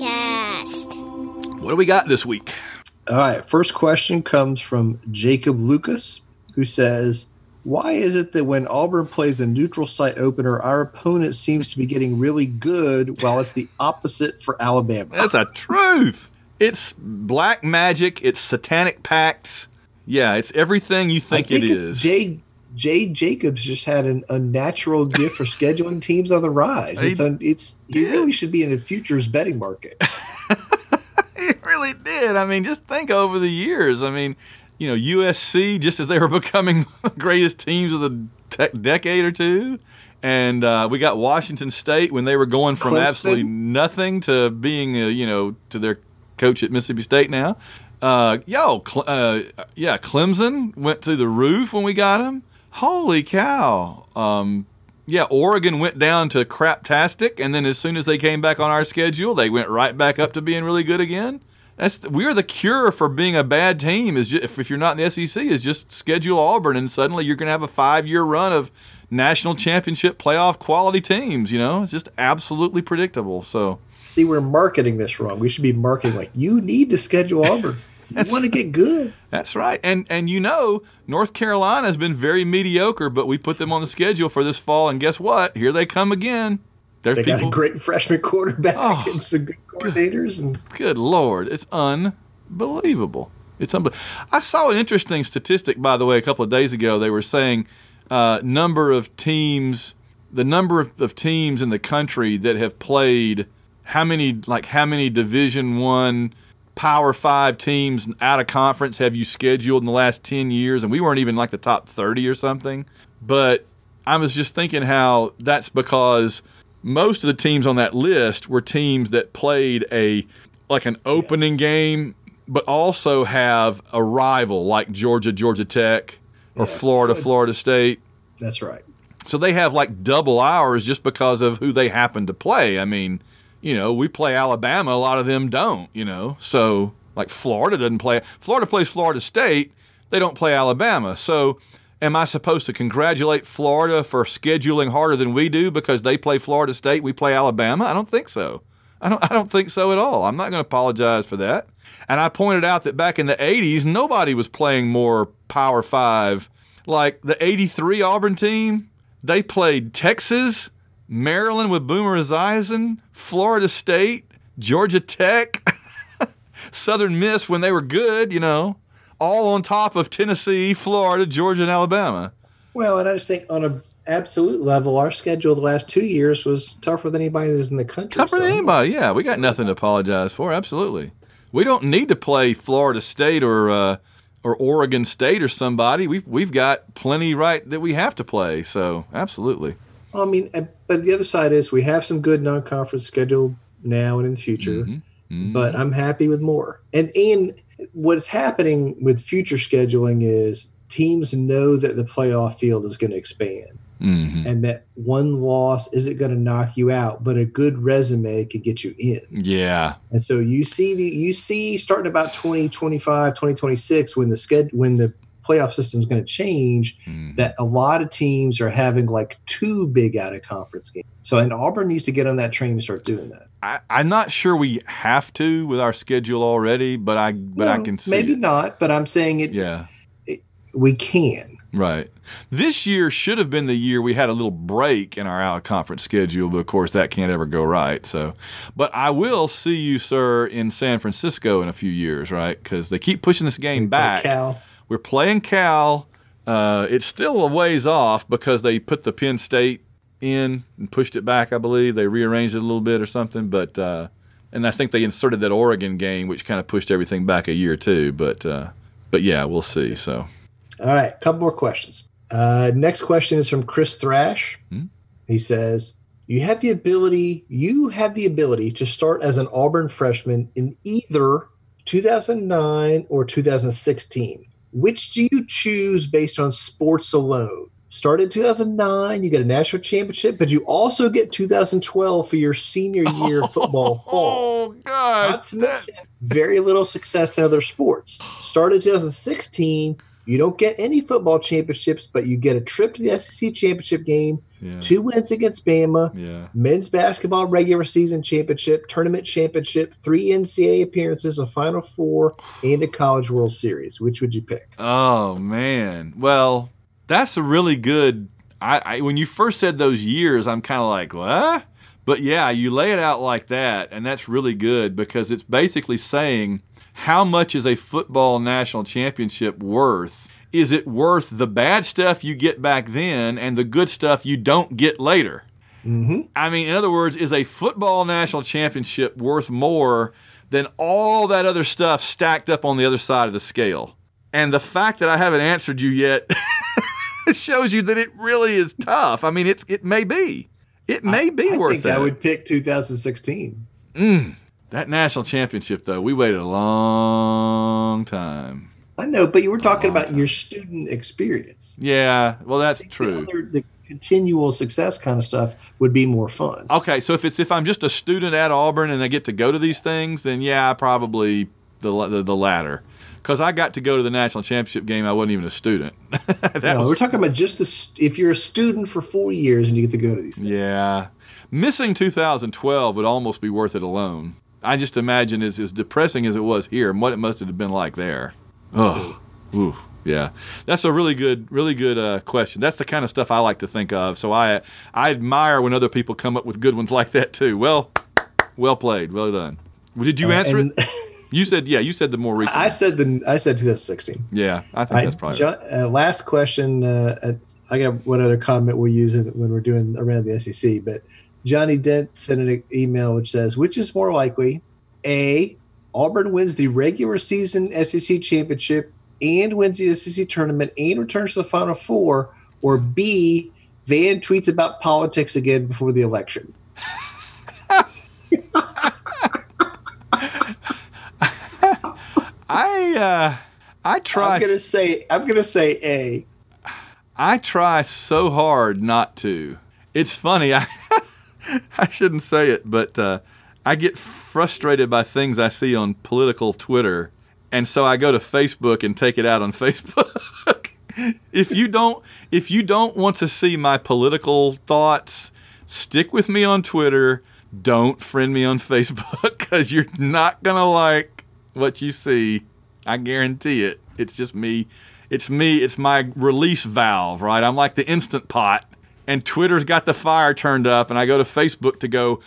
podcast. What do we got this week? All right. First question comes from Jacob Lucas, who says, why is it that when Auburn plays a neutral site opener, our opponent seems to be getting really good while it's the opposite for Alabama? That's a truth. It's black magic. It's satanic pacts. Yeah, it's everything you think, I think it it's is. Jay, Jay Jacobs just had an unnatural gift for scheduling teams on the rise. It's, un, it's He really should be in the futures betting market. He really did. I mean, just think over the years. I mean, you know, U S C, just as they were becoming the greatest teams of the te- decade or two. And uh, we got Washington State when they were going from Clemson. absolutely nothing to being, uh, you know, to their coach at Mississippi State now. Uh, yo, Cle- uh, yeah, Clemson went to the roof when we got him. Holy cow. Um, yeah, Oregon went down to craptastic, and then as soon as they came back on our schedule, they went right back up to being really good again. That's we're the cure for being a bad team. Is just, if, if you're not in the S E C, is just schedule Auburn, and suddenly you're going to have a five-year run of national championship playoff quality teams. You know, it's just absolutely predictable. So. See, we're marketing this wrong. We should be marketing like, you need to schedule Auburn. You want to get good. That's right. And and you know, North Carolina has been very mediocre, but we put them on the schedule for this fall, and guess what? Here they come again. There's They people, got a great freshman quarterback Oh, and some good coordinators. And good Lord. It's unbelievable. It's unbelievable. I saw an interesting statistic, by the way, a couple of days ago. They were saying uh, number of teams, the number of, of teams in the country that have played how many, like how many Division One Power Five teams out of conference have you scheduled in the last ten years? And we weren't even like the top thirty or something. But I was just thinking how that's because most of the teams on that list were teams that played a like an opening game, but also have a rival like Georgia, Georgia Tech, or Yeah. Florida, Florida State. that's right. So they have like double hours just because of who they happen to play. I mean, you know, we play Alabama, a lot of them don't, you know. So like Florida doesn't play. Florida plays Florida State. They don't play Alabama. So am I supposed to congratulate Florida for scheduling harder than we do because they play Florida State, we play Alabama? I don't think so. I don't I don't think so at all. I'm not going to apologize for that. And I pointed out that back in the eighties, nobody was playing more Power Five. Like the eighty-three Auburn team, they played Texas, Maryland with Boomer Esiason, Florida State, Georgia Tech, Southern Miss when they were good, you know, all on top of Tennessee, Florida, Georgia, and Alabama. Well, and I just think on an absolute level, our schedule the last two years was tougher than anybody that's in the country. Tougher so. than anybody, yeah. We got nothing to apologize for, absolutely. We don't need to play Florida State or uh, or Oregon State or somebody. We've, we've got plenty right that we have to play, so absolutely. I mean, but the other side is we have some good non-conference scheduled now and in the future, Mm-hmm. Mm-hmm. but I'm happy with more. And and what's happening with future scheduling is teams know that the playoff field is going to expand. Mm-hmm. And that one loss isn't going to knock you out, but a good resume could get you in. Yeah. And so you see the you see starting about twenty twenty-five, twenty twenty-six when the sched- when the playoff system is going to change, Mm-hmm. that a lot of teams are having like two big out of conference games. So and Auburn needs to get on that train and start doing that. I, I'm not sure we have to with our schedule already, but I but I No, can see maybe it. not, but I'm saying it. Yeah. it we can. Right. This year should have been the year we had a little break in our out-of-conference schedule, but of course that can't ever go right. So, but I will see you, sir, in San Francisco in a few years, right? Because they keep pushing this game back. Cal. We're playing Cal. Uh, it's still a ways off because they put the Penn State in and pushed it back, I believe. They rearranged it a little bit or something, but uh, and I think they inserted that Oregon game, which kind of pushed everything back a year too. But uh, but yeah, we'll see. So. All right, a couple more questions. Uh, next question is from Chris Thrash. Hmm? He says, "You have the ability. You have the ability to start as an Auburn freshman in either two thousand nine or two thousand sixteen. Which do you choose based on sports alone? Start in two thousand nine, you get a national championship, but you also get two thousand twelve for your senior year football fall. Oh gosh! Not to mention very little success in other sports. Start in two thousand sixteen." You don't get any football championships, but you get a trip to the S E C championship game, Yeah. two wins against Bama, Yeah. men's basketball regular season championship, tournament championship, three N C A A appearances, a Final Four, and a College World Series. Which would you pick? Oh man. Well, that's a really good. I, I when you first said those years, I'm kind of like, what? But yeah, you lay it out like that, and that's really good because it's basically saying, how much is a football national championship worth? Is it worth the bad stuff you get back then and the good stuff you don't get later? Mm-hmm. I mean, in other words, is a football national championship worth more than all that other stuff stacked up on the other side of the scale? And the fact that I haven't answered you yet shows you that it really is tough. I mean, it's it may be. It may be I worth think that. I would pick two thousand sixteen. Mm. That national championship, though, we waited a long time. I know, but you were talking about time. your student experience. Yeah, well, that's The, true. other, the continual success kind of stuff would be more fun. Okay, so if it's if I'm just a student at Auburn and I get to go to these things, then yeah, probably the the, the latter. Because I got to go to the national championship game, I wasn't even a student. that No, was, we're talking about just the st- if you're a student for four years and you get to go to these things. yeah, missing two thousand twelve would almost be worth it alone. I just imagine as as depressing as it was here, and what it must have been like there. Oh, ooh, yeah, that's a really good, really good uh, question. That's the kind of stuff I like to think of. So I, I admire when other people come up with good ones like that too. Well, well played, well done. Did you Uh, answer and- it? You said, yeah, you said the more recent. I one. said the I said twenty sixteen. Yeah, I think All right, that's probably John, uh, last question. Uh, uh, I got one other comment we'll use it when we're doing around the S E C. But Johnny Dent sent an email which says, which is more likely? A, Auburn wins the regular season S E C championship and wins the S E C tournament and returns to the Final Four, or B, Van tweets about politics again before the election. I uh, I try. I'm gonna say I'm gonna say A. I try so hard not to. It's funny. I I shouldn't say it, but uh, I get frustrated by things I see on political Twitter, and so I go to Facebook and take it out on Facebook. if you don't, if you don't want to see my political thoughts, stick with me on Twitter. Don't friend me on Facebook because you're not gonna like what you see. I guarantee it. It's just me. It's me. It's my release valve, right? I'm like the Instant Pot, and Twitter's got the fire turned up, and I go to Facebook to go.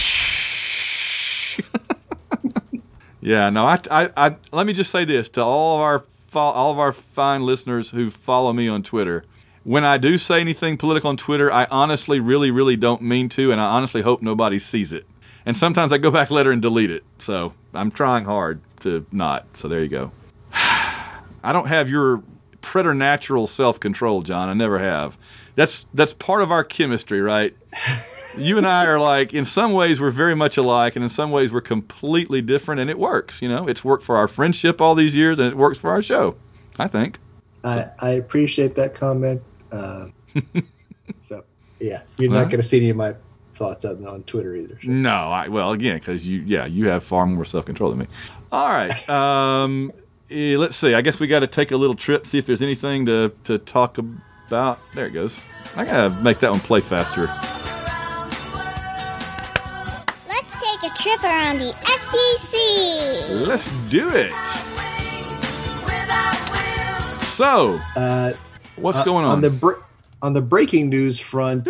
yeah, no. I, I, I. Let me just say this to all of our, all of our fine listeners who follow me on Twitter. When I do say anything political on Twitter, I honestly, really, really don't mean to, and I honestly hope nobody sees it. And sometimes I go back later and delete it. So I'm trying hard to not. So there you go. I don't have your preternatural self-control, John. I never have. That's that's part of our chemistry, right? You and I are like, in some ways, we're very much alike, and in some ways, we're completely different, and it works. You know, it's worked for our friendship all these years, and it works for our show, I think. I, I appreciate that comment. Uh, so, yeah, you're Well. not going to see any of my thoughts on, on Twitter either. So. No, I, well, again, because you, yeah, you have far more self-control than me. All right, um, eh, let's see. I guess we got to take a little trip, see if there's anything to, to talk about. There it goes. I gotta make that one play faster. Let's take a trip around the S E C. Let's do it. So, Uh, what's uh, going on? on the br- on the breaking news front?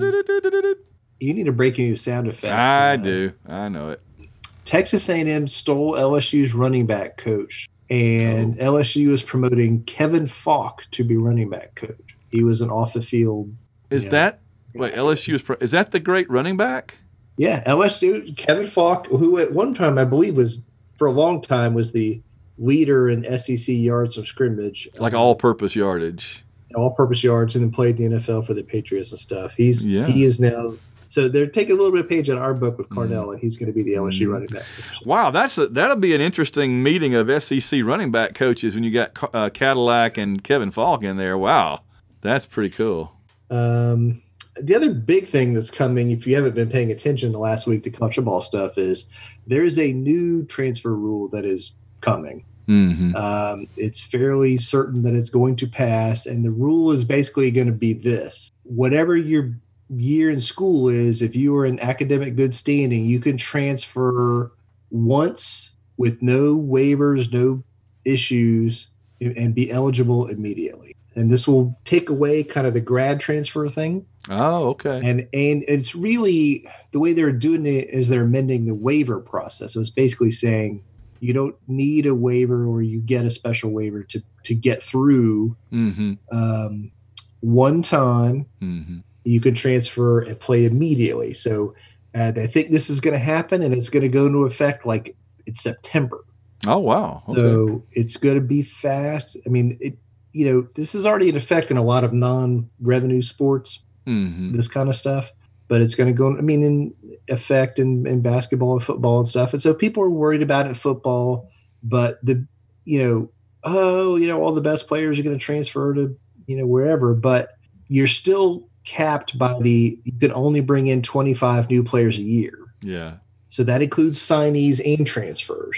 Um, you need a breaking news sound effect. I Uh, do. I know it. Texas A and M stole L S U's running back coach, and Oh. L S U is promoting Kevin Falk to be running back coach. He was an off the field. Is Yeah. that wait? L S U is pro- is that the great running back? Yeah, L S U Kevin Falk, who at one time I believe was for a long time was the leader in S E C yards of scrimmage, Like um, all-purpose yardage. all-purpose yards, and then played in the N F L for the Patriots and stuff. He's Yeah. he is now. So they're taking a little bit of page out of our book with Mm. Carnell, and he's going to be the L S U running back coach. Wow, that's a, that'll be an interesting meeting of S E C running back coaches when you got uh, Cadillac and Kevin Falk in there. Wow, that's pretty cool. Um, the other big thing that's coming, if you haven't been paying attention the last week to college football stuff, is there is a new transfer rule that is coming. Mm-hmm. Um, it's fairly certain that it's going to pass, and the rule is basically going to be this: whatever your year in school is, if you are in academic good standing, you can transfer once with no waivers, no issues, and be eligible immediately. And this will take away kind of the grad transfer thing. Oh, okay. And and it's really the way they're doing it is they're amending the waiver process. So it's basically saying you don't need a waiver or you get a special waiver to to get through. Mm-hmm. Um, one time Mm-hmm. you can transfer and play immediately. So uh, I think this is going to happen, and it's going to go into effect like it's September. Oh, wow. Okay. So it's going to be fast. I mean, it you know this is already in effect in a lot of non-revenue sports. Mm-hmm. This kind of stuff, but it's going to go, I mean, in effect in, in basketball and football and stuff. And so people are worried about it in football, but the, you know, oh, you know, all the best players are going to transfer to, you know, wherever, but you're still capped by the, you can only bring in twenty-five new players a year. Yeah. So that includes signees and transfers.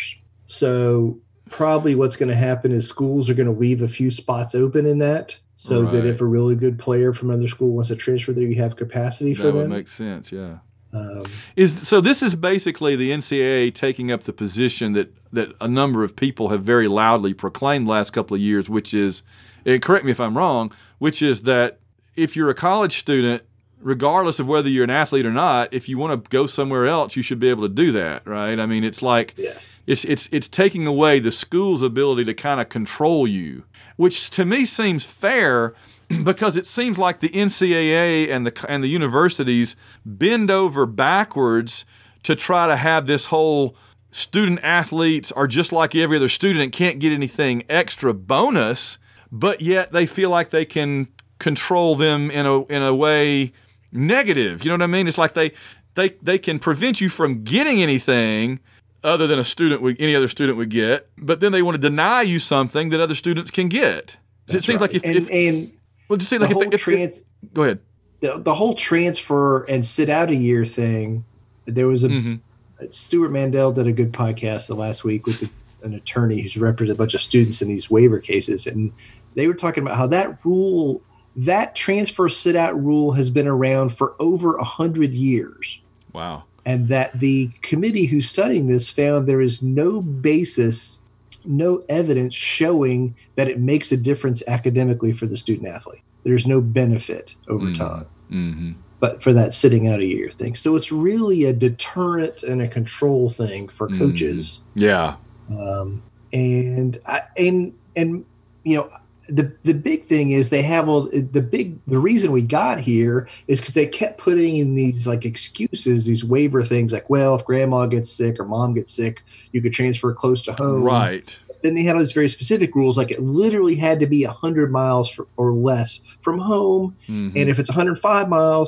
So probably what's going to happen is schools are going to leave a few spots open in that. So that Right. if a really good player from another school wants to transfer there, you have capacity for That would them. make sense. Yeah. Um, Is so this is basically the N C double A taking up the position that, that a number of people have very loudly proclaimed the last couple of years, which is, and correct me if I'm wrong, which is that if you're a college student, regardless of whether you're an athlete or not, if you want to go somewhere else, you should be able to do that, right? I mean, it's like yes. it's it's it's taking away the school's ability to kind of control you, which to me seems fair because it seems like the N C double A and the and the universities bend over backwards to try to have this whole student athletes are just like every other student and can't get anything extra bonus, but yet they feel like they can control them in a in a way negative. You know what I mean? It's like they they they can prevent you from getting anything other than a student would, any other student would get, but then they want to deny you something that other students can get. So it seems like if, and, if and well, just say the like whole if, if, trans, go ahead. the, the whole transfer and sit out a year thing. There was a Mhm. Stuart Mandel did a good podcast the last week with the, an attorney who's represented a bunch of students in these waiver cases, and they were talking about how that rule, that transfer sit out rule, has been around for over a hundred years. Wow. And that the committee who's studying this found there is no basis, no evidence showing that it makes a difference academically for the student athlete. There's no benefit over Mhm. time, Mm-hmm. but for that sitting out a year thing. So it's really a deterrent and a control thing for Mhm. coaches. Yeah. Um, and I, and and you know, the the big thing is they have all the big the reason we got here is because they kept putting in these like excuses, these waiver things like, well, if grandma gets sick or mom gets sick, you could transfer close to home. Right. Then they had all these very specific rules, like it literally had to be one hundred miles for, or less from home. Mhm. And if it's one hundred five miles,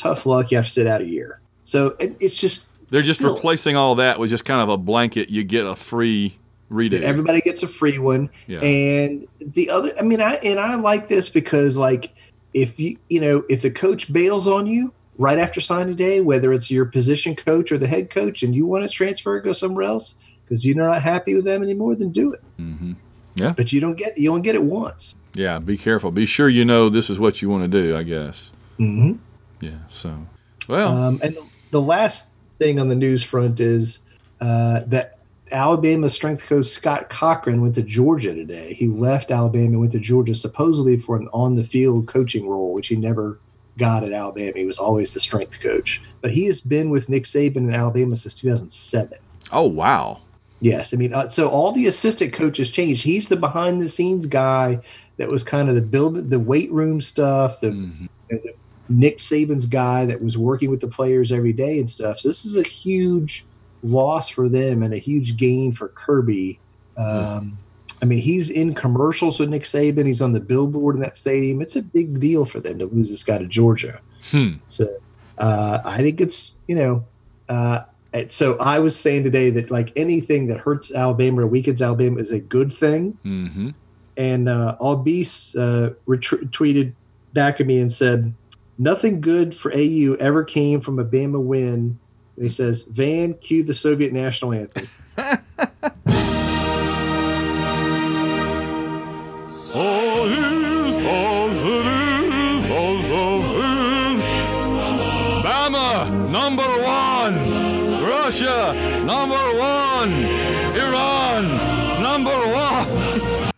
tough luck. You have to sit out a year. So it, it's just they're just silly. replacing all that with just kind of a blanket. You get a free redo. Everybody gets a free one. Yeah. And the other, I mean, I and I like this because, like, if you you know if the coach bails on you right after signing day, whether it's your position coach or the head coach, and you want to transfer, go somewhere else because you're not happy with them anymore, then do it. Mm-hmm. Yeah. But you don't get you only get it once. Yeah. Be careful. Be sure you know this is what you want to do, I guess. Mm-hmm. Yeah. So, well. Um, and the last thing on the news front is uh, that Alabama strength coach Scott Cochran went to Georgia today. He left Alabama and went to Georgia supposedly for an on-the-field coaching role, which he never got at Alabama. He was always the strength coach. But he has been with Nick Saban in Alabama since two thousand seven. Oh, wow. Yes. I mean, uh, so all the assistant coaches changed. He's the behind-the-scenes guy that was kind of the build, the weight room stuff, the, Mm-hmm. the Nick Saban's guy that was working with the players every day and stuff. So this is a huge loss for them and a huge gain for Kirby. Um, I mean, he's in commercials with Nick Saban. He's on the billboard in that stadium. It's a big deal for them to lose this guy to Georgia. Hmm. So uh, I think it's, you know, uh, so I was saying today that, like, anything that hurts Alabama or weakens Alabama is a good thing. Mm-hmm. And uh, Albise uh, ret- tweeted back at me and said, nothing good for A U ever came from a Bama win. And he says, Van, cue the Soviet national anthem. Bama, number one. Russia, number one. Iran, number one.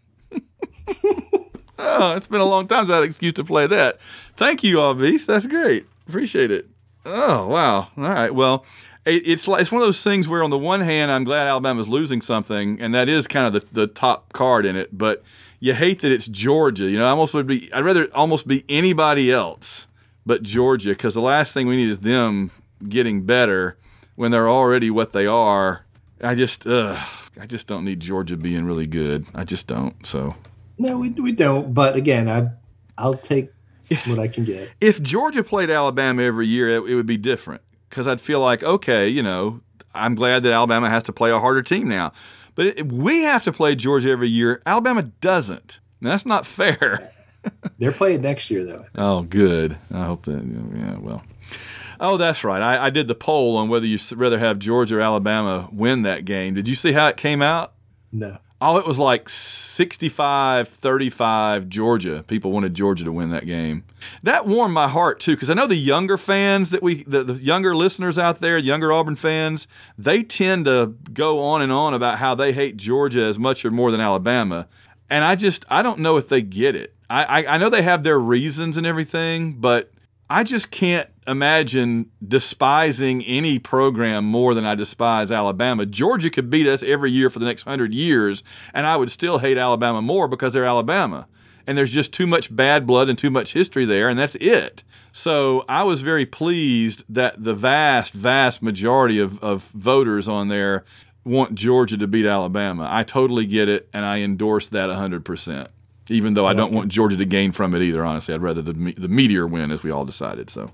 Oh, it's been a long time since I had an excuse to play that. Thank you, Albise. That's great. Appreciate it. Oh, wow. All right. Well, it, it's like, it's one of those things where on the one hand, I'm glad Alabama's losing something, and that is kind of the, the top card in it, but you hate that it's Georgia. You know, I almost would be, I'd rather almost be anybody else but Georgia, because the last thing we need is them getting better when they're already what they are. I just, ugh, I just don't need Georgia being really good. I just don't, so. No, we we don't. But again, I I'll take what I can get. If Georgia played Alabama every year, it, it would be different, because I'd feel like, okay, you know, I'm glad that Alabama has to play a harder team now. But it, we have to play Georgia every year. Alabama doesn't. And that's not fair. They're playing next year, though. Oh, good. I hope that, yeah, well. Oh, that's right. I, I did the poll on whether you'd rather have Georgia or Alabama win that game. Did you see how it came out? No. Oh, it was like sixty-five thirty-five Georgia. People wanted Georgia to win that game. That warmed my heart, too, because I know the younger fans, that we, the, the younger listeners out there, younger Auburn fans, they tend to go on and on about how they hate Georgia as much or more than Alabama. And I just, I don't know if they get it. I, I, I know they have their reasons and everything, but I just can't imagine despising any program more than I despise Alabama. Georgia could beat us every year for the next hundred years, and I would still hate Alabama more because they're Alabama. And there's just too much bad blood and too much history there, and that's it. So I was very pleased that the vast, vast majority of, of voters on there want Georgia to beat Alabama. I totally get it, and I endorse that one hundred percent. Even though I don't want Georgia to gain from it either, honestly. I'd rather the the Meteor win, as we all decided. So,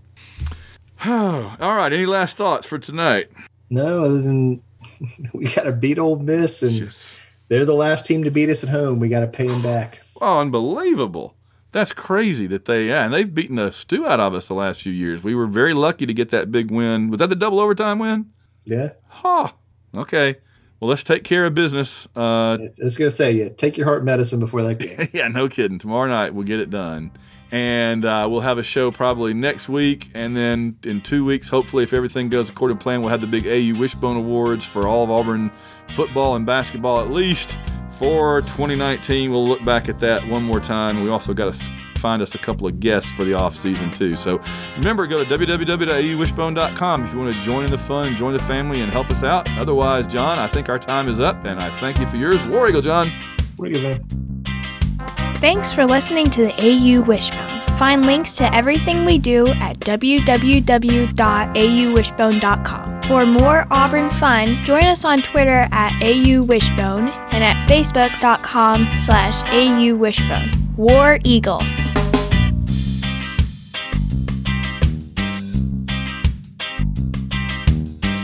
all right. Any last thoughts for tonight? No, other than we got to beat Ole Miss, and Yes. they're the last team to beat us at home. We got to pay them back. Oh, unbelievable. That's crazy that they, yeah, and they've beaten the stew out of us the last few years. We were very lucky to get that big win. Was that the double overtime win? Yeah. Huh. Okay. Well, let's take care of business. Uh, I was going to say, yeah, take your heart medicine before that game. yeah, no kidding. Tomorrow night we'll get it done. And uh, we'll have a show probably next week. And then in two weeks, hopefully, if everything goes according to plan, we'll have the big A U Wishbone Awards for all of Auburn football and basketball at least for twenty nineteen. We'll look back at that one more time. We also got to find us a couple of guests for the off season too. So remember, go to w w w dot a u wishbone dot com if you want to join in the fun, join the family, and help us out. Otherwise, John, I think our time is up, and I thank you for yours. War Eagle, John. War Eagle, man. Thanks for listening to the A U Wishbone. Find links to everything we do at w w w dot a u wishbone dot com. For more Auburn fun, join us on Twitter at A U Wishbone and at facebook dot com slash A U Wishbone. War Eagle.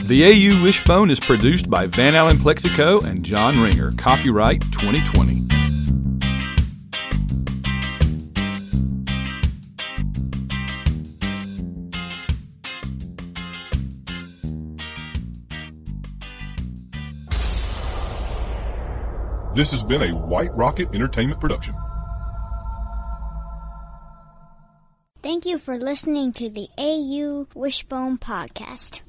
The A U Wishbone is produced by Van Allen Plexico and John Ringer. Copyright twenty twenty. This has been a White Rocket Entertainment production. Thank you for listening to the A U Wishbone Podcast.